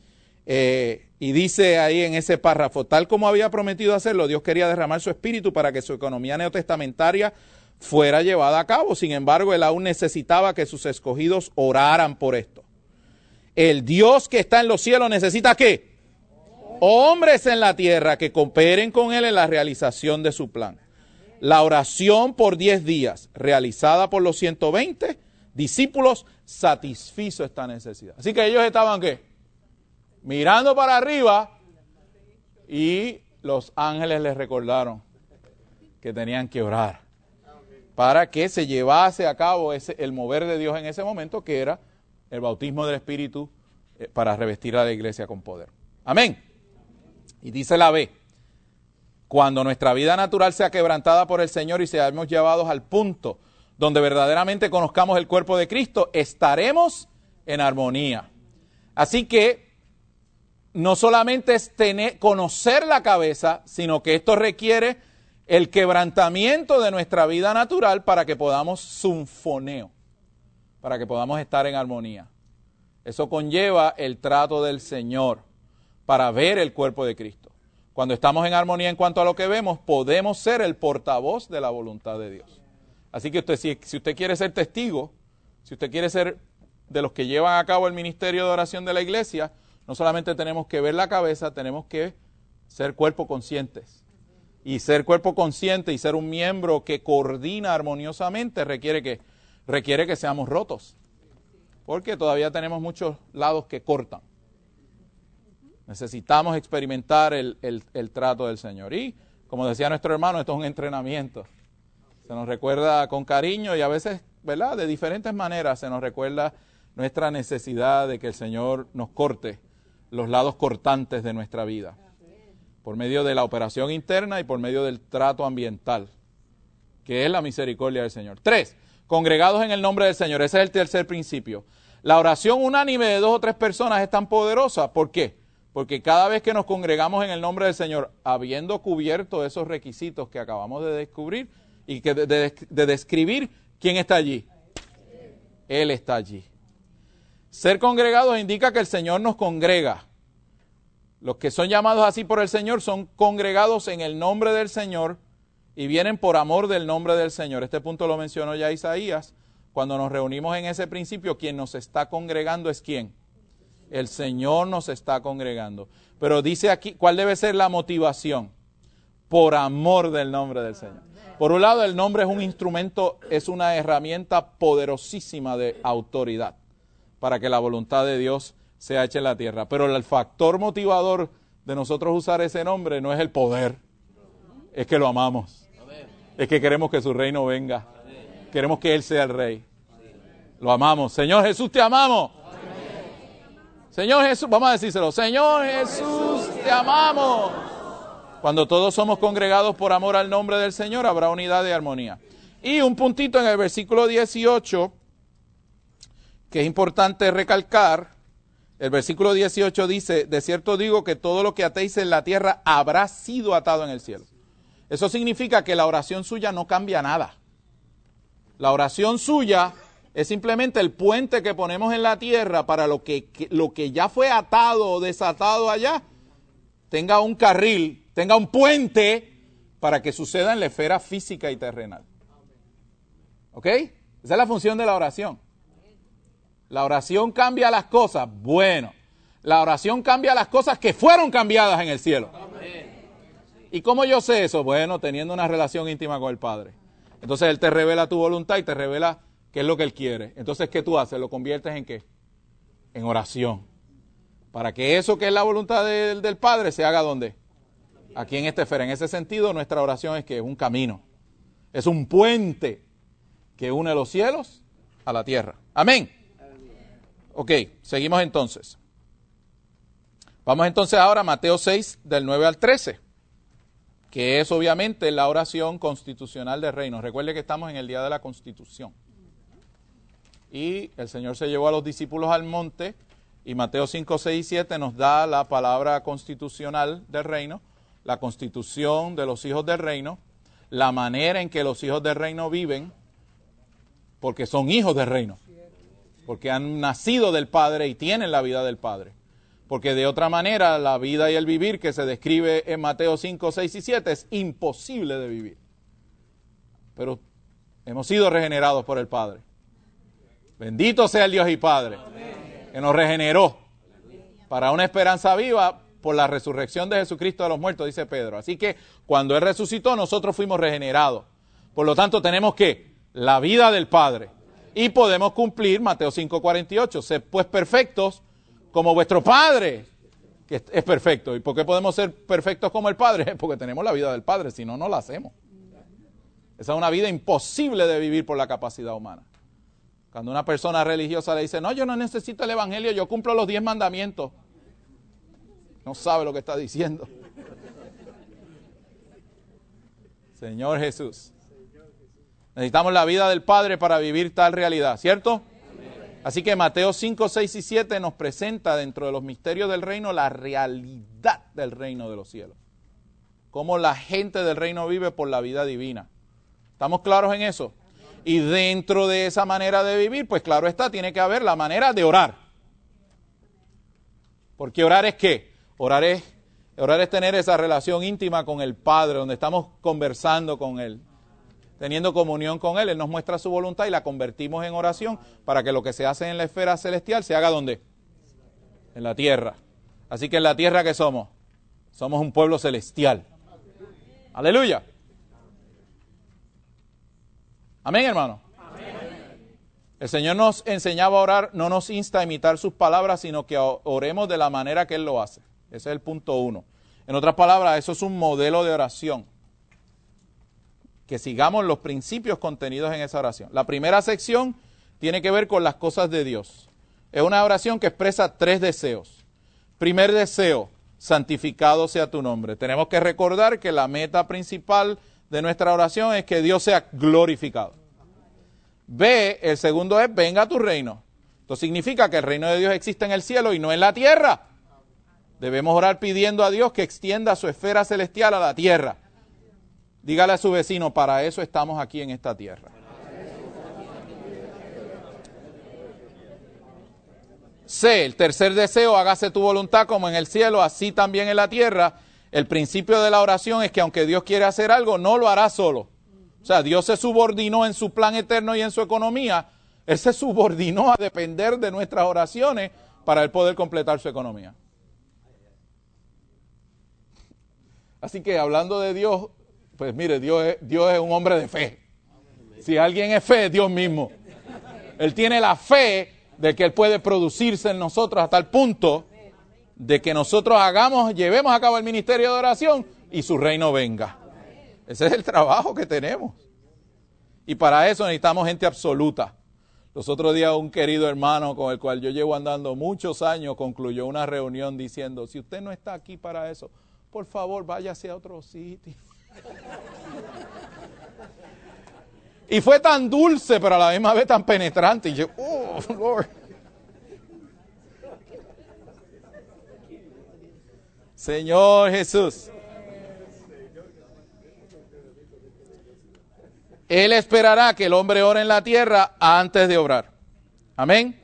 Eh, y dice ahí en ese párrafo, tal como había prometido hacerlo, Dios quería derramar su espíritu para que su economía neotestamentaria fuera llevada a cabo. Sin embargo, Él aún necesitaba que sus escogidos oraran por esto. El Dios que está en los cielos necesita ¿qué? Hombres en la tierra que cooperen con Él en la realización de su plan. La oración por diez días, realizada por los ciento veinte discípulos, satisfizo esta necesidad. Así que ellos estaban ¿qué? Mirando para arriba, y los ángeles les recordaron que tenían que orar para que se llevase a cabo ese, el mover de Dios en ese momento, que era el bautismo del Espíritu eh, para revestir a la iglesia con poder. Amén. Y dice la B, cuando nuestra vida natural sea quebrantada por el Señor y seamos llevados al punto donde verdaderamente conozcamos el cuerpo de Cristo, estaremos en armonía. Así que no solamente es tener, conocer la cabeza, sino que esto requiere el quebrantamiento de nuestra vida natural para que podamos sinfoneo, para que podamos estar en armonía. Eso conlleva el trato del Señor para ver el cuerpo de Cristo. Cuando estamos en armonía en cuanto a lo que vemos, podemos ser el portavoz de la voluntad de Dios. Así que usted, si, si usted quiere ser testigo, si usted quiere ser de los que llevan a cabo el ministerio de oración de la iglesia, no solamente tenemos que ver la cabeza, tenemos que ser cuerpo conscientes. Y ser cuerpo consciente y ser un miembro que coordina armoniosamente requiere que, requiere que seamos rotos. Porque todavía tenemos muchos lados que cortan. Necesitamos experimentar el, el, el trato del Señor. Y, como decía nuestro hermano, esto es un entrenamiento. Se nos recuerda con cariño y a veces, ¿verdad?, de diferentes maneras se nos recuerda nuestra necesidad de que el Señor nos corte los lados cortantes de nuestra vida. Por medio de la operación interna y por medio del trato ambiental, que es la misericordia del Señor. Tres, congregados en el nombre del Señor. Ese es el tercer principio. La oración unánime de dos o tres personas es tan poderosa. ¿Por qué? Porque cada vez que nos congregamos en el nombre del Señor, habiendo cubierto esos requisitos que acabamos de descubrir y que de, de, de describir, ¿quién está allí? Él está allí. Ser congregados indica que el Señor nos congrega. Los que son llamados así por el Señor son congregados en el nombre del Señor y vienen por amor del nombre del Señor. Este punto lo mencionó ya Isaías. Cuando nos reunimos en ese principio, quien nos está congregando es ¿quién? El Señor nos está congregando. Pero dice aquí, ¿cuál debe ser la motivación? Por amor del nombre del Señor. Por un lado, el nombre es un instrumento, es una herramienta poderosísima de autoridad para que la voluntad de Dios sea hecha en la tierra. Pero el factor motivador de nosotros usar ese nombre no es el poder, es que lo amamos. Es que queremos que su reino venga. Queremos que Él sea el Rey. Lo amamos. Señor Jesús, te amamos. Señor Jesús, vamos a decírselo. Señor Jesús, te amamos. Cuando todos somos congregados por amor al nombre del Señor, habrá unidad y armonía. Y un puntito en el versículo dieciocho, que es importante recalcar. El versículo dieciocho dice, de cierto digo que todo lo que atéis en la tierra habrá sido atado en el cielo. Eso significa que la oración suya no cambia nada. La oración suya es simplemente el puente que ponemos en la tierra para lo que, que, lo que ya fue atado o desatado allá, tenga un carril, tenga un puente para que suceda en la esfera física y terrenal. ¿Ok? Esa es la función de la oración. La oración cambia las cosas. Bueno, la oración cambia las cosas que fueron cambiadas en el cielo. ¿Y cómo yo sé eso? Bueno, teniendo una relación íntima con el Padre. Entonces Él te revela tu voluntad y te revela qué es lo que Él quiere. Entonces, ¿qué tú haces? ¿Lo conviertes en qué? En oración. Para que eso que es la voluntad del, del Padre se haga ¿dónde? Aquí en esta esfera. En ese sentido, nuestra oración es que es un camino. Es un puente que une los cielos a la tierra. Amén. Ok, seguimos entonces. Vamos entonces ahora a Mateo seis, del nueve al trece, que es obviamente la oración constitucional del reino. Recuerde que estamos en el día de la Constitución. Y el Señor se llevó a los discípulos al monte, y Mateo cinco, seis y siete nos da la palabra constitucional del reino, la constitución de los hijos del reino, la manera en que los hijos del reino viven, porque son hijos del reino, porque han nacido del Padre y tienen la vida del Padre. Porque de otra manera la vida y el vivir que se describe en Mateo cinco, seis y siete es imposible de vivir. Pero hemos sido regenerados por el Padre. Bendito sea el Dios y Padre, que nos regeneró para una esperanza viva por la resurrección de Jesucristo de los muertos, dice Pedro. Así que cuando Él resucitó, nosotros fuimos regenerados. Por lo tanto, tenemos que la vida del Padre. Y podemos cumplir Mateo cinco, cuarenta y ocho. Sed pues perfectos como vuestro Padre, que es perfecto. ¿Y por qué podemos ser perfectos como el Padre? Porque tenemos la vida del Padre, si no, no la hacemos. Esa es una vida imposible de vivir por la capacidad humana. Cuando una persona religiosa le dice, no, yo no necesito el Evangelio, yo cumplo los diez mandamientos. No sabe lo que está diciendo. Señor Jesús. Necesitamos la vida del Padre para vivir tal realidad, ¿cierto? Así que Mateo cinco, seis y siete nos presenta dentro de los misterios del reino la realidad del reino de los cielos. Cómo la gente del reino vive por la vida divina. ¿Estamos claros en eso? Y dentro de esa manera de vivir, pues claro está, tiene que haber la manera de orar. Porque orar es ¿qué? Orar es, orar es tener esa relación íntima con el Padre, donde estamos conversando con Él, teniendo comunión con Él. Él nos muestra su voluntad y la convertimos en oración para que lo que se hace en la esfera celestial se haga ¿dónde? En la tierra. Así que en la tierra, ¿qué somos? Somos un pueblo celestial. Aleluya. Amén, hermano. Amén. El Señor nos enseñaba a orar, no nos insta a imitar sus palabras, sino que oremos de la manera que Él lo hace. Ese es el punto uno. En otras palabras, eso es un modelo de oración. Que sigamos los principios contenidos en esa oración. La primera sección tiene que ver con las cosas de Dios. Es una oración que expresa tres deseos. Primer deseo, santificado sea tu nombre. Tenemos que recordar que la meta principal de nuestra oración es que Dios sea glorificado. B, el segundo es, venga a tu reino. Esto significa que el reino de Dios existe en el cielo y no en la tierra. Debemos orar pidiendo a Dios que extienda su esfera celestial a la tierra. Dígale a su vecino, para eso estamos aquí en esta tierra. C, el tercer deseo, hágase tu voluntad como en el cielo, así también en la tierra. El principio de la oración es que aunque Dios quiere hacer algo, no lo hará solo. O sea, Dios se subordinó en su plan eterno y en su economía. Él se subordinó a depender de nuestras oraciones para él poder completar su economía. Así que hablando de Dios, pues mire, Dios es, Dios es un hombre de fe. Si alguien es fe, es Dios mismo. Él tiene la fe de que Él puede producirse en nosotros hasta el punto de que nosotros hagamos, llevemos a cabo el ministerio de oración y su reino venga. Ese es el trabajo que tenemos. Y para eso necesitamos gente absoluta. Los otros días un querido hermano con el cual yo llevo andando muchos años concluyó una reunión diciendo, si usted no está aquí para eso, por favor váyase a otro sitio. Y fue tan dulce, pero a la misma vez tan penetrante. Y yo, oh, Lord. Señor Jesús. Él esperará que el hombre ore en la tierra antes de obrar. Amén.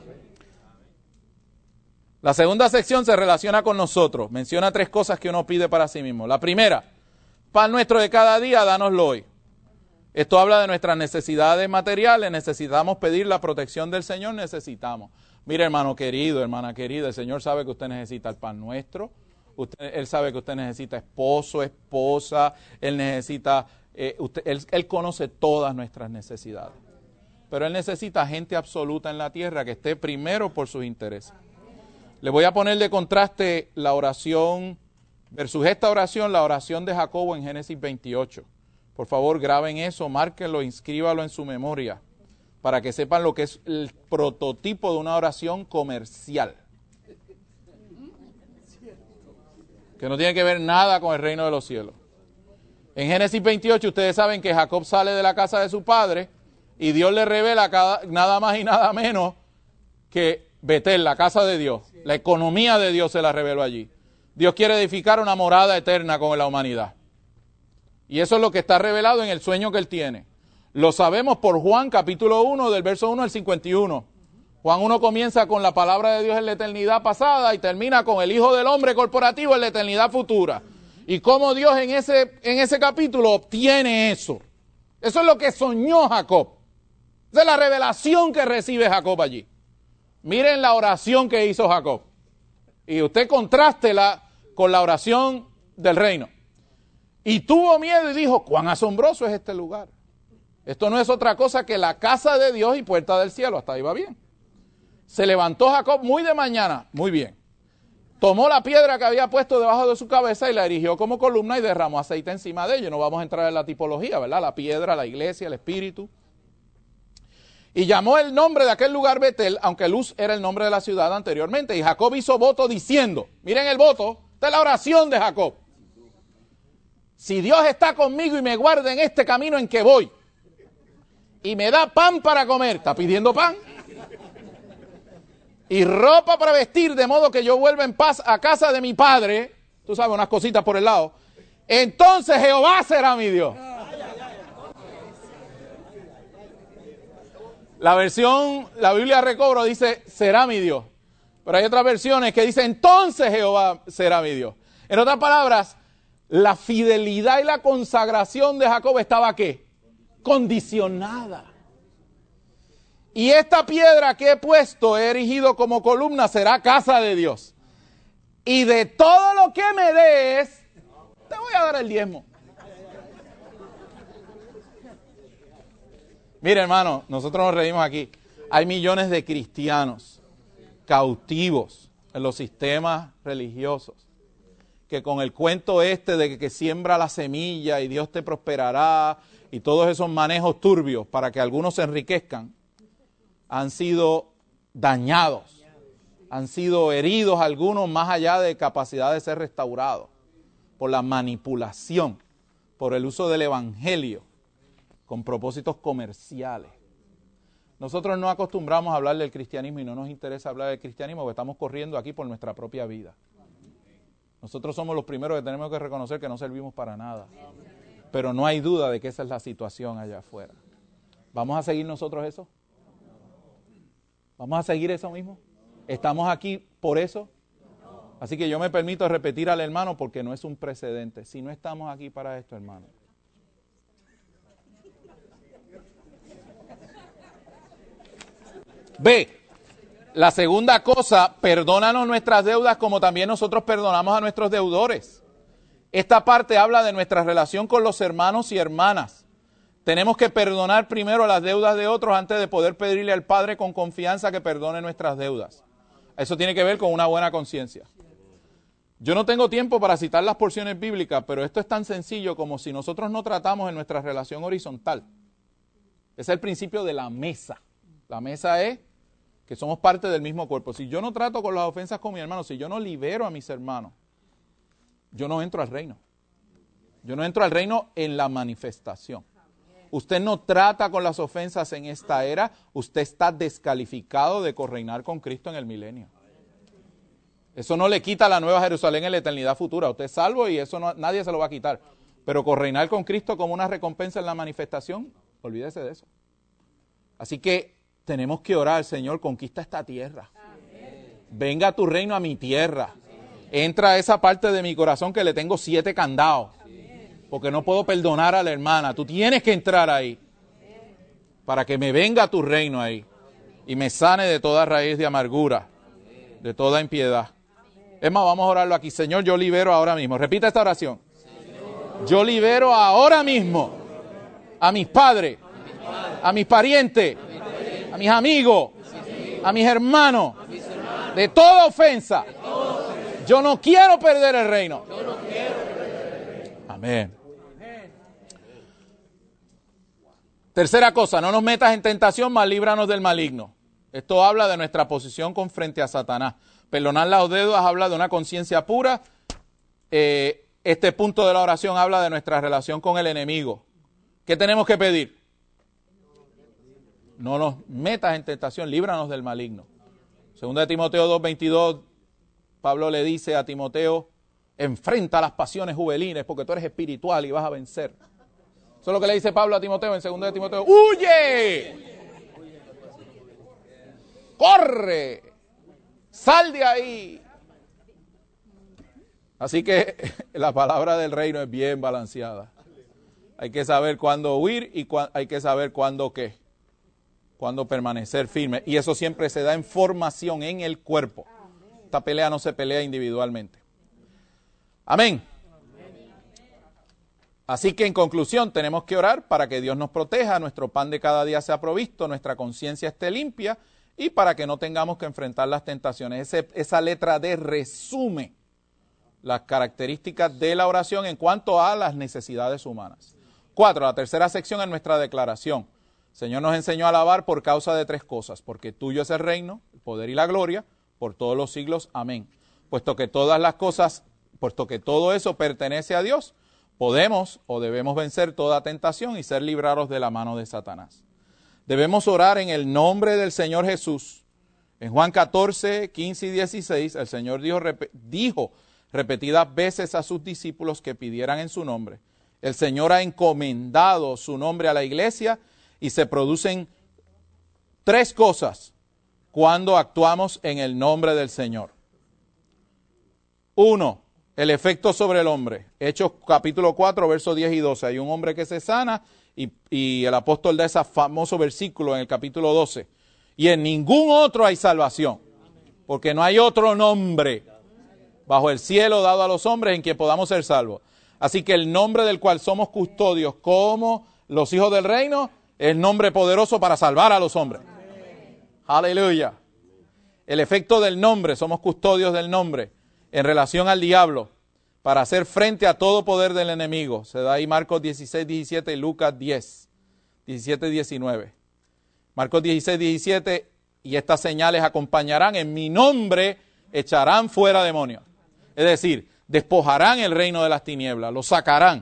La segunda sección se relaciona con nosotros. Menciona tres cosas que uno pide para sí mismo. La primera, pan nuestro de cada día, dánoslo hoy. Esto habla de nuestras necesidades materiales, necesitamos pedir la protección del Señor, necesitamos. Mire, hermano querido, hermana querida, el Señor sabe que usted necesita el pan nuestro, usted, Él sabe que usted necesita esposo, esposa, Él necesita, eh, usted, él, él conoce todas nuestras necesidades. Pero Él necesita gente absoluta en la tierra que esté primero por sus intereses. Le voy a poner de contraste la oración, versus esta oración, la oración de Jacobo en Génesis veintiocho. Por favor, graben eso, márquenlo, inscríbalo en su memoria, para que sepan lo que es el prototipo de una oración comercial. Que no tiene que ver nada con el reino de los cielos. En Génesis veintiocho, ustedes saben que Jacob sale de la casa de su padre y Dios le revela cada, nada más y nada menos que Betel, la casa de Dios. La economía de Dios se la reveló allí. Dios quiere edificar una morada eterna con la humanidad. Y eso es lo que está revelado en el sueño que él tiene. Lo sabemos por Juan capítulo uno, del verso uno al cincuenta y uno. Juan uno comienza con la palabra de Dios en la eternidad pasada y termina con el Hijo del Hombre corporativo en la eternidad futura. Y cómo Dios en ese, en ese capítulo obtiene eso. Eso es lo que soñó Jacob. Esa es la revelación que recibe Jacob allí. Miren la oración que hizo Jacob. Y usted contrástela con la oración del reino. Y tuvo miedo y dijo, cuán asombroso es este lugar. Esto no es otra cosa que la casa de Dios y puerta del cielo. Hasta ahí va bien. Se levantó Jacob muy de mañana, muy bien. Tomó la piedra que había puesto debajo de su cabeza y la erigió como columna y derramó aceite encima de ello. No vamos a entrar en la tipología, ¿verdad? La piedra, la iglesia, el espíritu. Y llamó el nombre de aquel lugar Betel, aunque Luz era el nombre de la ciudad anteriormente. Y Jacob hizo voto diciendo, miren el voto, esta es la oración de Jacob. Si Dios está conmigo y me guarda en este camino en que voy, y me da pan para comer, está pidiendo pan, y ropa para vestir, de modo que yo vuelva en paz a casa de mi padre, tú sabes, unas cositas por el lado, entonces Jehová será mi Dios. La versión, la Biblia Recobro dice, será mi Dios. Pero hay otras versiones que dicen, entonces Jehová será mi Dios. En otras palabras, la fidelidad y la consagración de Jacob estaba, ¿qué? Condicionada. Y esta piedra que he puesto, he erigido como columna, será casa de Dios. Y de todo lo que me des, te voy a dar el diezmo. Mire, hermano, nosotros nos reímos aquí. Hay millones de cristianos cautivos en los sistemas religiosos que con el cuento este de que, que siembra la semilla y Dios te prosperará y todos esos manejos turbios para que algunos se enriquezcan, han sido dañados, han sido heridos algunos más allá de capacidad de ser restaurados por la manipulación, por el uso del evangelio con propósitos comerciales. Nosotros no acostumbramos a hablar del cristianismo y no nos interesa hablar del cristianismo porque estamos corriendo aquí por nuestra propia vida. Nosotros somos los primeros que tenemos que reconocer que no servimos para nada. Pero no hay duda de que esa es la situación allá afuera. ¿Vamos a seguir nosotros eso? ¿Vamos a seguir eso mismo? ¿Estamos aquí por eso? Así que yo me permito repetir al hermano porque no es un precedente. Si no estamos aquí para esto, hermano. B. La segunda cosa, perdónanos nuestras deudas como también nosotros perdonamos a nuestros deudores. Esta parte habla de nuestra relación con los hermanos y hermanas. Tenemos que perdonar primero las deudas de otros antes de poder pedirle al Padre con confianza que perdone nuestras deudas. Eso tiene que ver con una buena conciencia. Yo no tengo tiempo para citar las porciones bíblicas, pero esto es tan sencillo como si nosotros no tratamos en nuestra relación horizontal. Es el principio de la mesa. La mesa es que somos parte del mismo cuerpo. Si yo no trato con las ofensas con mi hermano, si yo no libero a mis hermanos, yo no entro al reino. Yo no entro al reino en la manifestación. Usted no trata con las ofensas en esta era, usted está descalificado de correinar con Cristo en el milenio. Eso no le quita la Nueva Jerusalén en la eternidad futura. Usted es salvo y eso no, nadie se lo va a quitar. Pero correinar con Cristo como una recompensa en la manifestación, olvídese de eso. Así que tenemos que orar, Señor, conquista esta tierra. Venga tu reino a mi tierra. Entra a esa parte de mi corazón que le tengo siete candados. Porque no puedo perdonar a la hermana. Tú tienes que entrar ahí. Para que me venga tu reino ahí. Y me sane de toda raíz de amargura. De toda impiedad. Es más, vamos a orarlo aquí. Señor, yo libero ahora mismo. Repita esta oración. Yo libero ahora mismo a mis padres, a mis parientes, a mis amigos, a mis hermanos, de toda ofensa. Yo no quiero perder el reino. Amén. Tercera cosa, no nos metas en tentación, mas líbranos del maligno. Esto habla de nuestra posición con frente a Satanás. Perdonar las deudas habla de una conciencia pura. Eh, este punto de la oración habla de nuestra relación con el enemigo. ¿Qué tenemos que pedir? No nos metas en tentación, líbranos del maligno. Segunda de Timoteo dos veintidós, Pablo le dice a Timoteo, enfrenta las pasiones juveniles porque tú eres espiritual y vas a vencer. Eso es lo que le dice Pablo a Timoteo en segunda de Timoteo. ¡Huye! ¡Corre! ¡Sal de ahí! Así que la palabra del reino es bien balanceada. Hay que saber cuándo huir y cu- hay que saber cuándo qué. Cuándo permanecer firme. Y eso siempre se da en formación en el cuerpo. Esta pelea no se pelea individualmente. Amén. Así que en conclusión tenemos que orar para que Dios nos proteja, nuestro pan de cada día sea provisto, nuestra conciencia esté limpia y para que no tengamos que enfrentar las tentaciones. Ese, esa letra D resume las características de la oración en cuanto a las necesidades humanas. Cuatro, la tercera sección es nuestra declaración. El Señor nos enseñó a alabar por causa de tres cosas, porque tuyo es el reino, el poder y la gloria, por todos los siglos. Amén. Puesto que todas las cosas, puesto que todo eso pertenece a Dios, podemos o debemos vencer toda tentación y ser librados de la mano de Satanás. Debemos orar en el nombre del Señor Jesús. En Juan catorce, quince y dieciséis, el Señor dijo, rep- dijo repetidas veces a sus discípulos que pidieran en su nombre. El Señor ha encomendado su nombre a la iglesia y se producen tres cosas cuando actuamos en el nombre del Señor. Uno, el efecto sobre el hombre. Hechos capítulo cuatro, versos diez y doce. Hay un hombre que se sana y, y el apóstol da ese famoso versículo en el capítulo doce. Y en ningún otro hay salvación, porque no hay otro nombre bajo el cielo dado a los hombres en quien podamos ser salvos. Así que el nombre del cual somos custodios como los hijos del reino es nombre poderoso para salvar a los hombres. Aleluya. El efecto del nombre, somos custodios del nombre en relación al diablo para hacer frente a todo poder del enemigo. Se da ahí Marcos dieciséis, diecisiete y Lucas diez, diecisiete, diecinueve. Marcos dieciséis, diecisiete, y estas señales acompañarán, en mi nombre echarán fuera demonios. Es decir, despojarán el reino de las tinieblas, lo sacarán.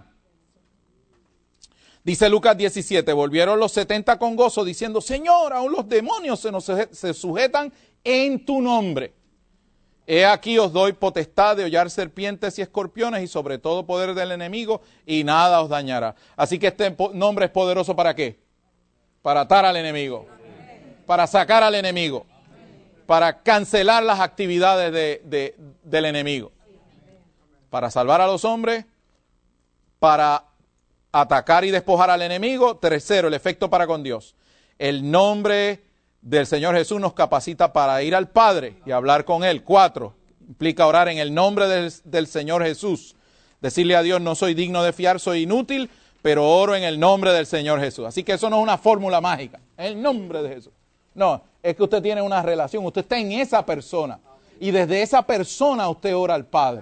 Dice Lucas diecisiete, volvieron los setenta con gozo diciendo, Señor, aún los demonios se nos se sujetan en tu nombre. He aquí os doy potestad de hollar serpientes y escorpiones y sobre todo poder del enemigo y nada os dañará. Así que este nombre es poderoso ¿para qué? Para atar al enemigo, para sacar al enemigo, para cancelar las actividades de, de, del enemigo, para salvar a los hombres, para atacar y despojar al enemigo. Tercero, el efecto para con Dios. El nombre del Señor Jesús nos capacita para ir al Padre y hablar con Él. Cuatro, implica orar en el nombre del, del Señor Jesús. Decirle a Dios, no soy digno de fiar, soy inútil, pero oro en el nombre del Señor Jesús. Así que eso no es una fórmula mágica, en el nombre de Jesús. No, es que usted tiene una relación, usted está en esa persona y desde esa persona usted ora al Padre.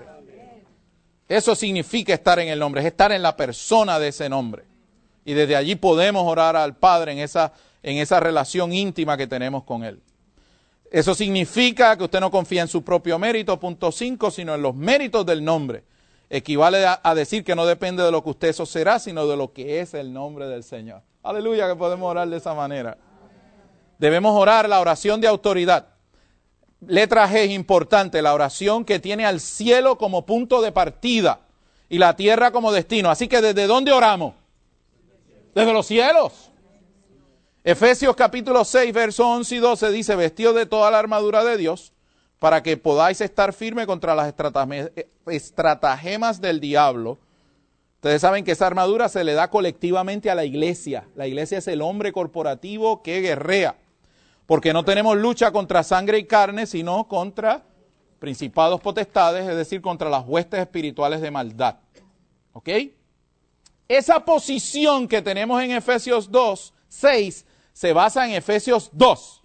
Eso significa estar en el nombre, es estar en la persona de ese nombre. Y desde allí podemos orar al Padre en esa, en esa relación íntima que tenemos con Él. Eso significa que usted no confía en su propio mérito, punto cinco, sino en los méritos del nombre. Equivale a, a decir que no depende de lo que usted eso será, sino de lo que es el nombre del Señor. Aleluya, que podemos orar de esa manera. Debemos orar la oración de autoridad. Letra G es importante, la oración que tiene al cielo como punto de partida y la tierra como destino. Así que ¿desde dónde oramos? Desde los cielos. Efesios capítulo seis, versos once y doce dice, vestidos de toda la armadura de Dios, para que podáis estar firmes contra las estratagemas del diablo. Ustedes saben que esa armadura se le da colectivamente a la iglesia. La iglesia es el hombre corporativo que guerrea. Porque no tenemos lucha contra sangre y carne, sino contra principados, potestades, es decir, contra las huestes espirituales de maldad. ¿Ok? Esa posición que tenemos en Efesios dos, seis, se basa en Efesios dos,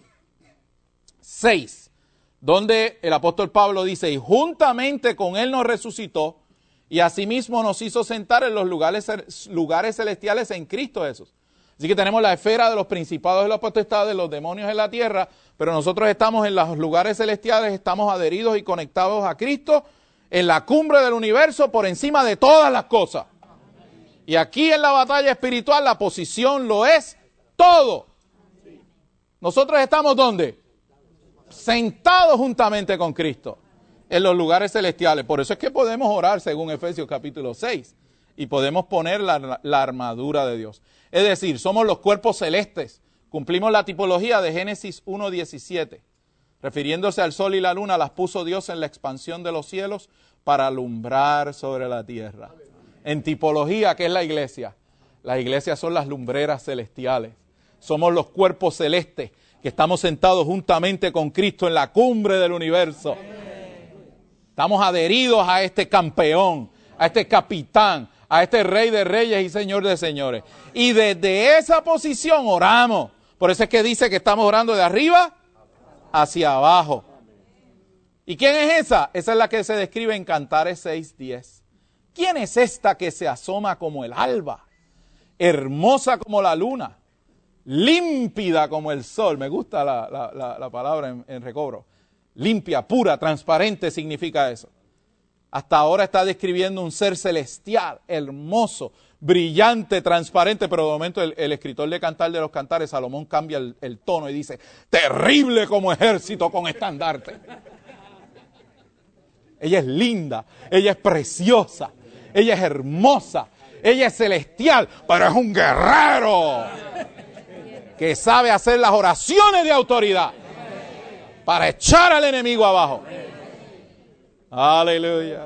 seis, donde el apóstol Pablo dice, y juntamente con él nos resucitó, y asimismo nos hizo sentar en los lugares, lugares celestiales en Cristo Jesús. Así que tenemos la esfera de los principados de las potestades, los demonios en la tierra, pero nosotros estamos en los lugares celestiales, estamos adheridos y conectados a Cristo, en la cumbre del universo, por encima de todas las cosas. Y aquí en la batalla espiritual la posición lo es todo. Nosotros estamos ¿dónde? Sentados juntamente con Cristo, en los lugares celestiales. Por eso es que podemos orar según Efesios capítulo seis y podemos poner la, la armadura de Dios. Es decir, somos los cuerpos celestes. Cumplimos la tipología de Génesis uno diecisiete. Refiriéndose al sol y la luna, las puso Dios en la expansión de los cielos para alumbrar sobre la tierra. En tipología, ¿qué es la iglesia? Las iglesias son las lumbreras celestiales. Somos los cuerpos celestes que estamos sentados juntamente con Cristo en la cumbre del universo. Estamos adheridos a este campeón, a este capitán, a este rey de reyes y señor de señores. Y desde esa posición oramos. Por eso es que dice que estamos orando de arriba hacia abajo. ¿Y quién es esa? Esa es la que se describe en Cantares seis diez. ¿Quién es esta que se asoma como el alba, hermosa como la luna, límpida como el sol? Me gusta la, la, la, la palabra en, en recobro. Limpia, pura, transparente significa eso. Hasta ahora está describiendo un ser celestial, hermoso, brillante, transparente, pero de momento el, el escritor de Cantar de los Cantares, Salomón, cambia el, el tono y dice, terrible como ejército con estandarte. Ella es linda, ella es preciosa, ella es hermosa, ella es celestial, pero es un guerrero que sabe hacer las oraciones de autoridad para echar al enemigo abajo. Aleluya.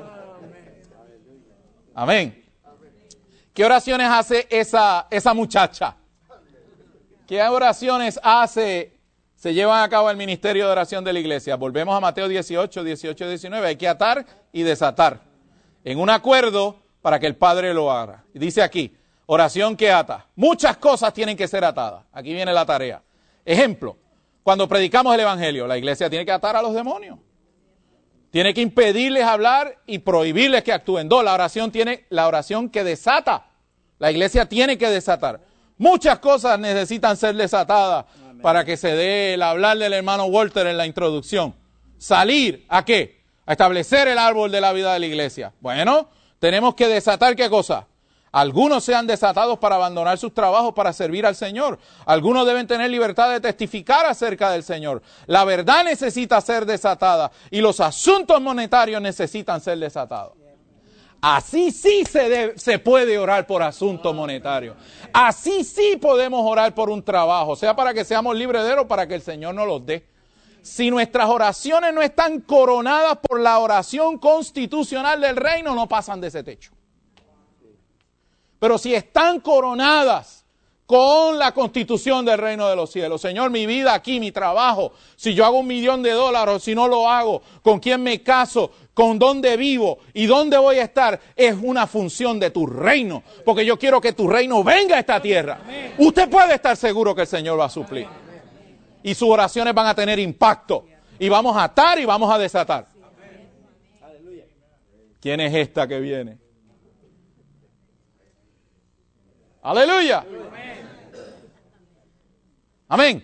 Amén. ¿Qué oraciones hace esa, esa muchacha? ¿Qué oraciones hace, se llevan a cabo el ministerio de oración de la iglesia? Volvemos a Mateo dieciocho, dieciocho, diecinueve. Hay que atar y desatar en un acuerdo para que el Padre lo haga. Y dice aquí, oración que ata. Muchas cosas tienen que ser atadas. Aquí viene la tarea. Ejemplo, cuando predicamos el evangelio, la iglesia tiene que atar a los demonios. Tiene que impedirles hablar y prohibirles que actúen. Dos, la oración tiene la oración que desata. La iglesia tiene que desatar. Muchas cosas necesitan ser desatadas. Amén. Para que se dé el hablar del hermano Walter en la introducción. Salir, ¿a qué? A establecer el árbol de la vida de la iglesia. Bueno, tenemos que desatar ¿qué cosa? Algunos sean desatados para abandonar sus trabajos para servir al Señor. Algunos deben tener libertad de testificar acerca del Señor. La verdad necesita ser desatada y los asuntos monetarios necesitan ser desatados. Así sí se, debe, se puede orar por asuntos monetarios. Así sí podemos orar por un trabajo, sea para que seamos libres de él o para que el Señor nos los dé. Si nuestras oraciones no están coronadas por la oración constitucional del reino, no pasan de ese techo. Pero si están coronadas con la constitución del reino de los cielos. Señor, mi vida aquí, mi trabajo, si yo hago un millón de dólares, si no lo hago, con quién me caso, con dónde vivo y dónde voy a estar, es una función de tu reino, porque yo quiero que tu reino venga a esta tierra. Usted puede estar seguro que el Señor va a suplir. Y sus oraciones van a tener impacto. Y vamos a atar y vamos a desatar. ¿Quién es esta que viene? Aleluya. Amén.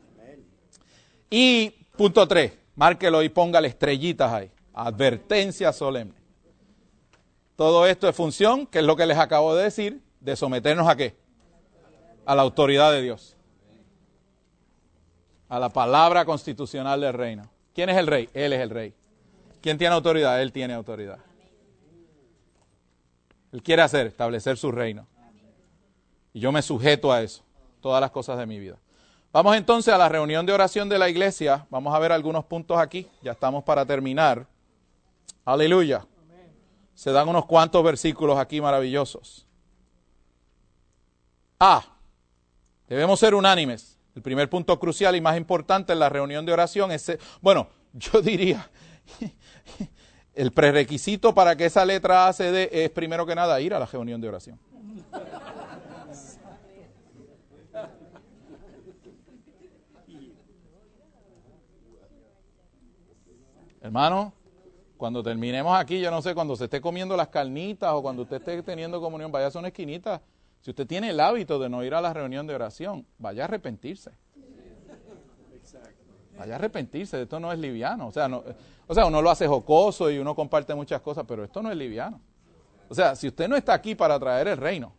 Y punto tres, márquelo y póngale estrellitas ahí. Advertencia solemne. Todo esto es función, que es lo que les acabo de decir, de someternos a qué? A la autoridad de Dios. A la palabra constitucional del reino. ¿Quién es el rey? Él es el rey. ¿Quién tiene autoridad? Él tiene autoridad. Él quiere hacer, establecer su reino. Y yo me sujeto a eso, todas las cosas de mi vida. Vamos entonces a la reunión de oración de la iglesia. Vamos a ver algunos puntos aquí. Ya estamos para terminar. Aleluya. Se dan unos cuantos versículos aquí maravillosos. A. Debemos ser unánimes. El primer punto crucial y más importante en la reunión de oración es, bueno, yo diría, el prerequisito para que esa letra A se dé es primero que nada ir a la reunión de oración. Hermano, cuando terminemos aquí, yo no sé, cuando se esté comiendo las carnitas o cuando usted esté teniendo comunión, vaya a una esquinita. Si usted tiene el hábito de no ir a la reunión de oración, vaya a arrepentirse. Vaya a arrepentirse, esto no es liviano. O sea, no, o sea, uno lo hace jocoso y uno comparte muchas cosas, pero esto no es liviano. O sea, si usted no está aquí para traer el reino.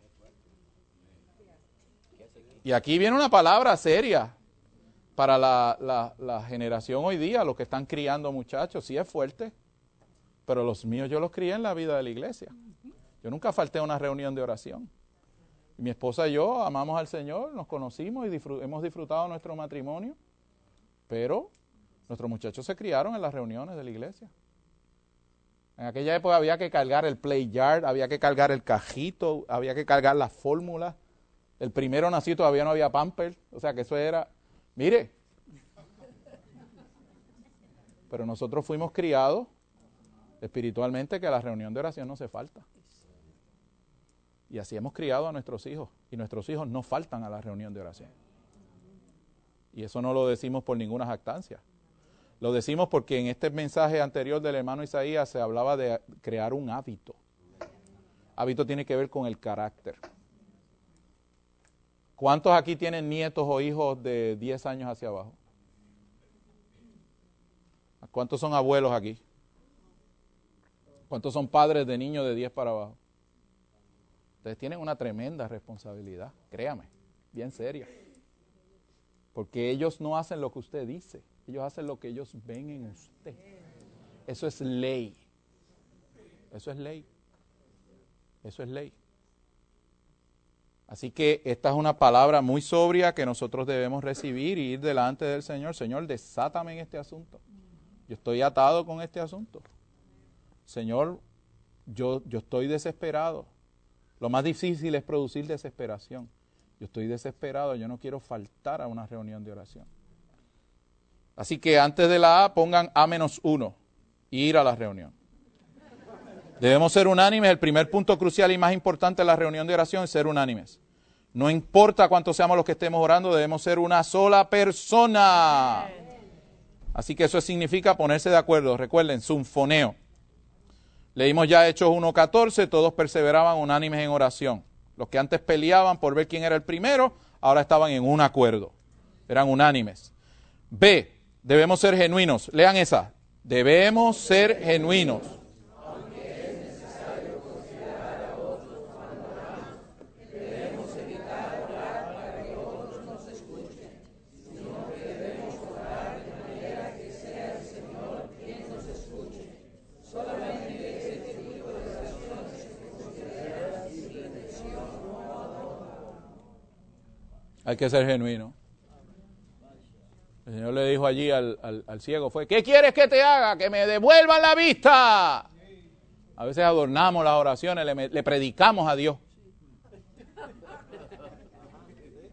Y aquí viene una palabra seria para la, la, la generación hoy día, los que están criando muchachos. Sí es fuerte, pero los míos yo los crié en la vida de la iglesia. Yo nunca falté a una reunión de oración. Y mi esposa y yo amamos al Señor, nos conocimos y disfrut- hemos disfrutado nuestro matrimonio, pero nuestros muchachos se criaron en las reuniones de la iglesia. En aquella época había que cargar el play yard, había que cargar el cajito, había que cargar las fórmulas. El primero nacido todavía no había Pampers, o sea que eso era, mire. Pero nosotros fuimos criados espiritualmente que a la reunión de oración no se falta. Y así hemos criado a nuestros hijos. Y nuestros hijos no faltan a la reunión de oración. Y eso no lo decimos por ninguna jactancia. Lo decimos porque en este mensaje anterior del hermano Isaías se hablaba de crear un hábito. Hábito tiene que ver con el carácter. ¿Cuántos aquí tienen nietos o hijos de diez años hacia abajo? ¿Cuántos son abuelos aquí? ¿Cuántos son padres de niños de diez para abajo? Ustedes tienen una tremenda responsabilidad, créame, bien seria. Porque ellos no hacen lo que usted dice, ellos hacen lo que ellos ven en usted. Eso es ley. Eso es ley. Eso es ley. Así que esta es una palabra muy sobria que nosotros debemos recibir y ir delante del Señor. Señor, desátame en este asunto. Yo estoy atado con este asunto. Señor, yo, yo estoy desesperado. Lo más difícil es producir desesperación. Yo estoy desesperado, yo no quiero faltar a una reunión de oración. Así que antes de la A pongan A menos uno y ir a la reunión. Debemos ser unánimes. El primer punto crucial y más importante de la reunión de oración es ser unánimes. No importa cuántos seamos los que estemos orando, debemos ser una sola persona. Así que eso significa ponerse de acuerdo. Recuerden, sunfoneo. Leímos ya Hechos uno catorce, todos perseveraban unánimes en oración. Los que antes peleaban por ver quién era el primero, ahora estaban en un acuerdo. Eran unánimes. B, debemos ser genuinos. Lean esa. Debemos ser genuinos. Aunque es necesario considerar a otros cuando oramos, debemos evitar orar para que otros nos escuchen, sino que debemos orar de manera que sea el Señor quien nos escuche. Solamente ese tipo de oraciones se considera sin intención o adorno. Hay que ser genuino. El Señor le dijo allí al, al, al ciego, fue, ¿qué quieres que te haga? Que me devuelvan la vista. A veces adornamos las oraciones, le, le predicamos a Dios.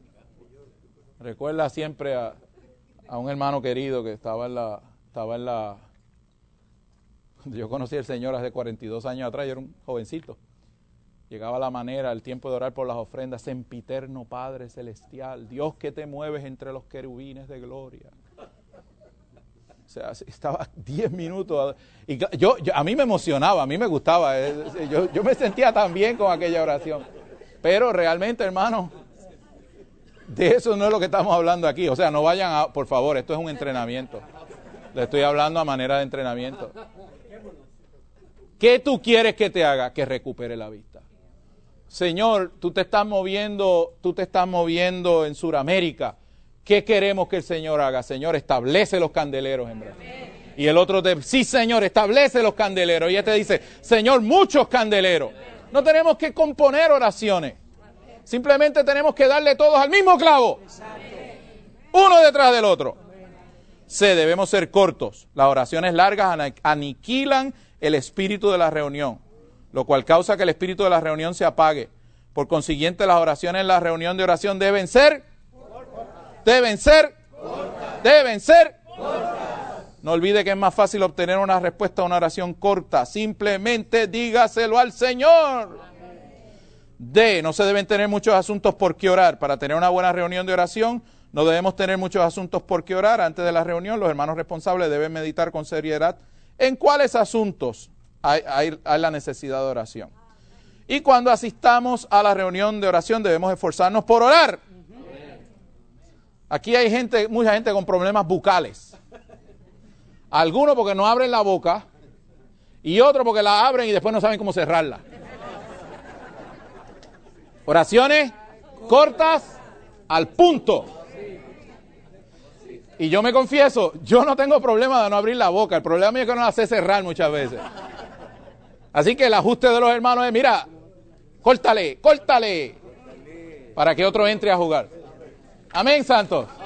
Recuerda siempre a, a un hermano querido que estaba en la, estaba en la, yo conocí al Señor hace cuarenta y dos años atrás, yo era un jovencito. Llegaba la manera, el tiempo de orar por las ofrendas, sempiterno Padre Celestial, Dios que te mueves entre los querubines de gloria. O sea, estaba diez minutos, y yo, yo, a mí me emocionaba, a mí me gustaba, yo, yo me sentía tan bien con aquella oración. Pero realmente, hermano, de eso no es lo que estamos hablando aquí. O sea, no vayan a, por favor, esto es un entrenamiento. Le estoy hablando a manera de entrenamiento. ¿Qué tú quieres que te haga? Que recupere la vista. Señor, tú te estás moviendo, tú te estás moviendo en Sudamérica. ¿Qué queremos que el Señor haga? Señor, establece los candeleros en Brasil. Y el otro te, sí, Señor, establece los candeleros. Y este dice, Señor, muchos candeleros. No tenemos que componer oraciones. Simplemente tenemos que darle todos al mismo clavo. Uno detrás del otro. C, debemos ser cortos. Las oraciones largas aniquilan el espíritu de la reunión, lo cual causa que el espíritu de la reunión se apague. Por consiguiente, las oraciones en la reunión de oración deben ser, deben ser, deben ser. No olvide que es más fácil obtener una respuesta a una oración corta. Simplemente dígaselo al Señor. D, no se deben tener muchos asuntos por qué orar. Para tener una buena reunión de oración, no debemos tener muchos asuntos por qué orar. Antes de la reunión, los hermanos responsables deben meditar con seriedad en cuáles asuntos hay, hay, hay la necesidad de oración. Y cuando asistamos a la reunión de oración, debemos esforzarnos por orar. Aquí hay gente, mucha gente con problemas bucales. Algunos porque no abren la boca y otros porque la abren y después no saben cómo cerrarla. Oraciones cortas al punto. Y yo me confieso, yo no tengo problema de no abrir la boca. El problema es que no la sé cerrar muchas veces. Así que el ajuste de los hermanos es, mira, córtale, córtale, para que otro entre a jugar. Amén, santos.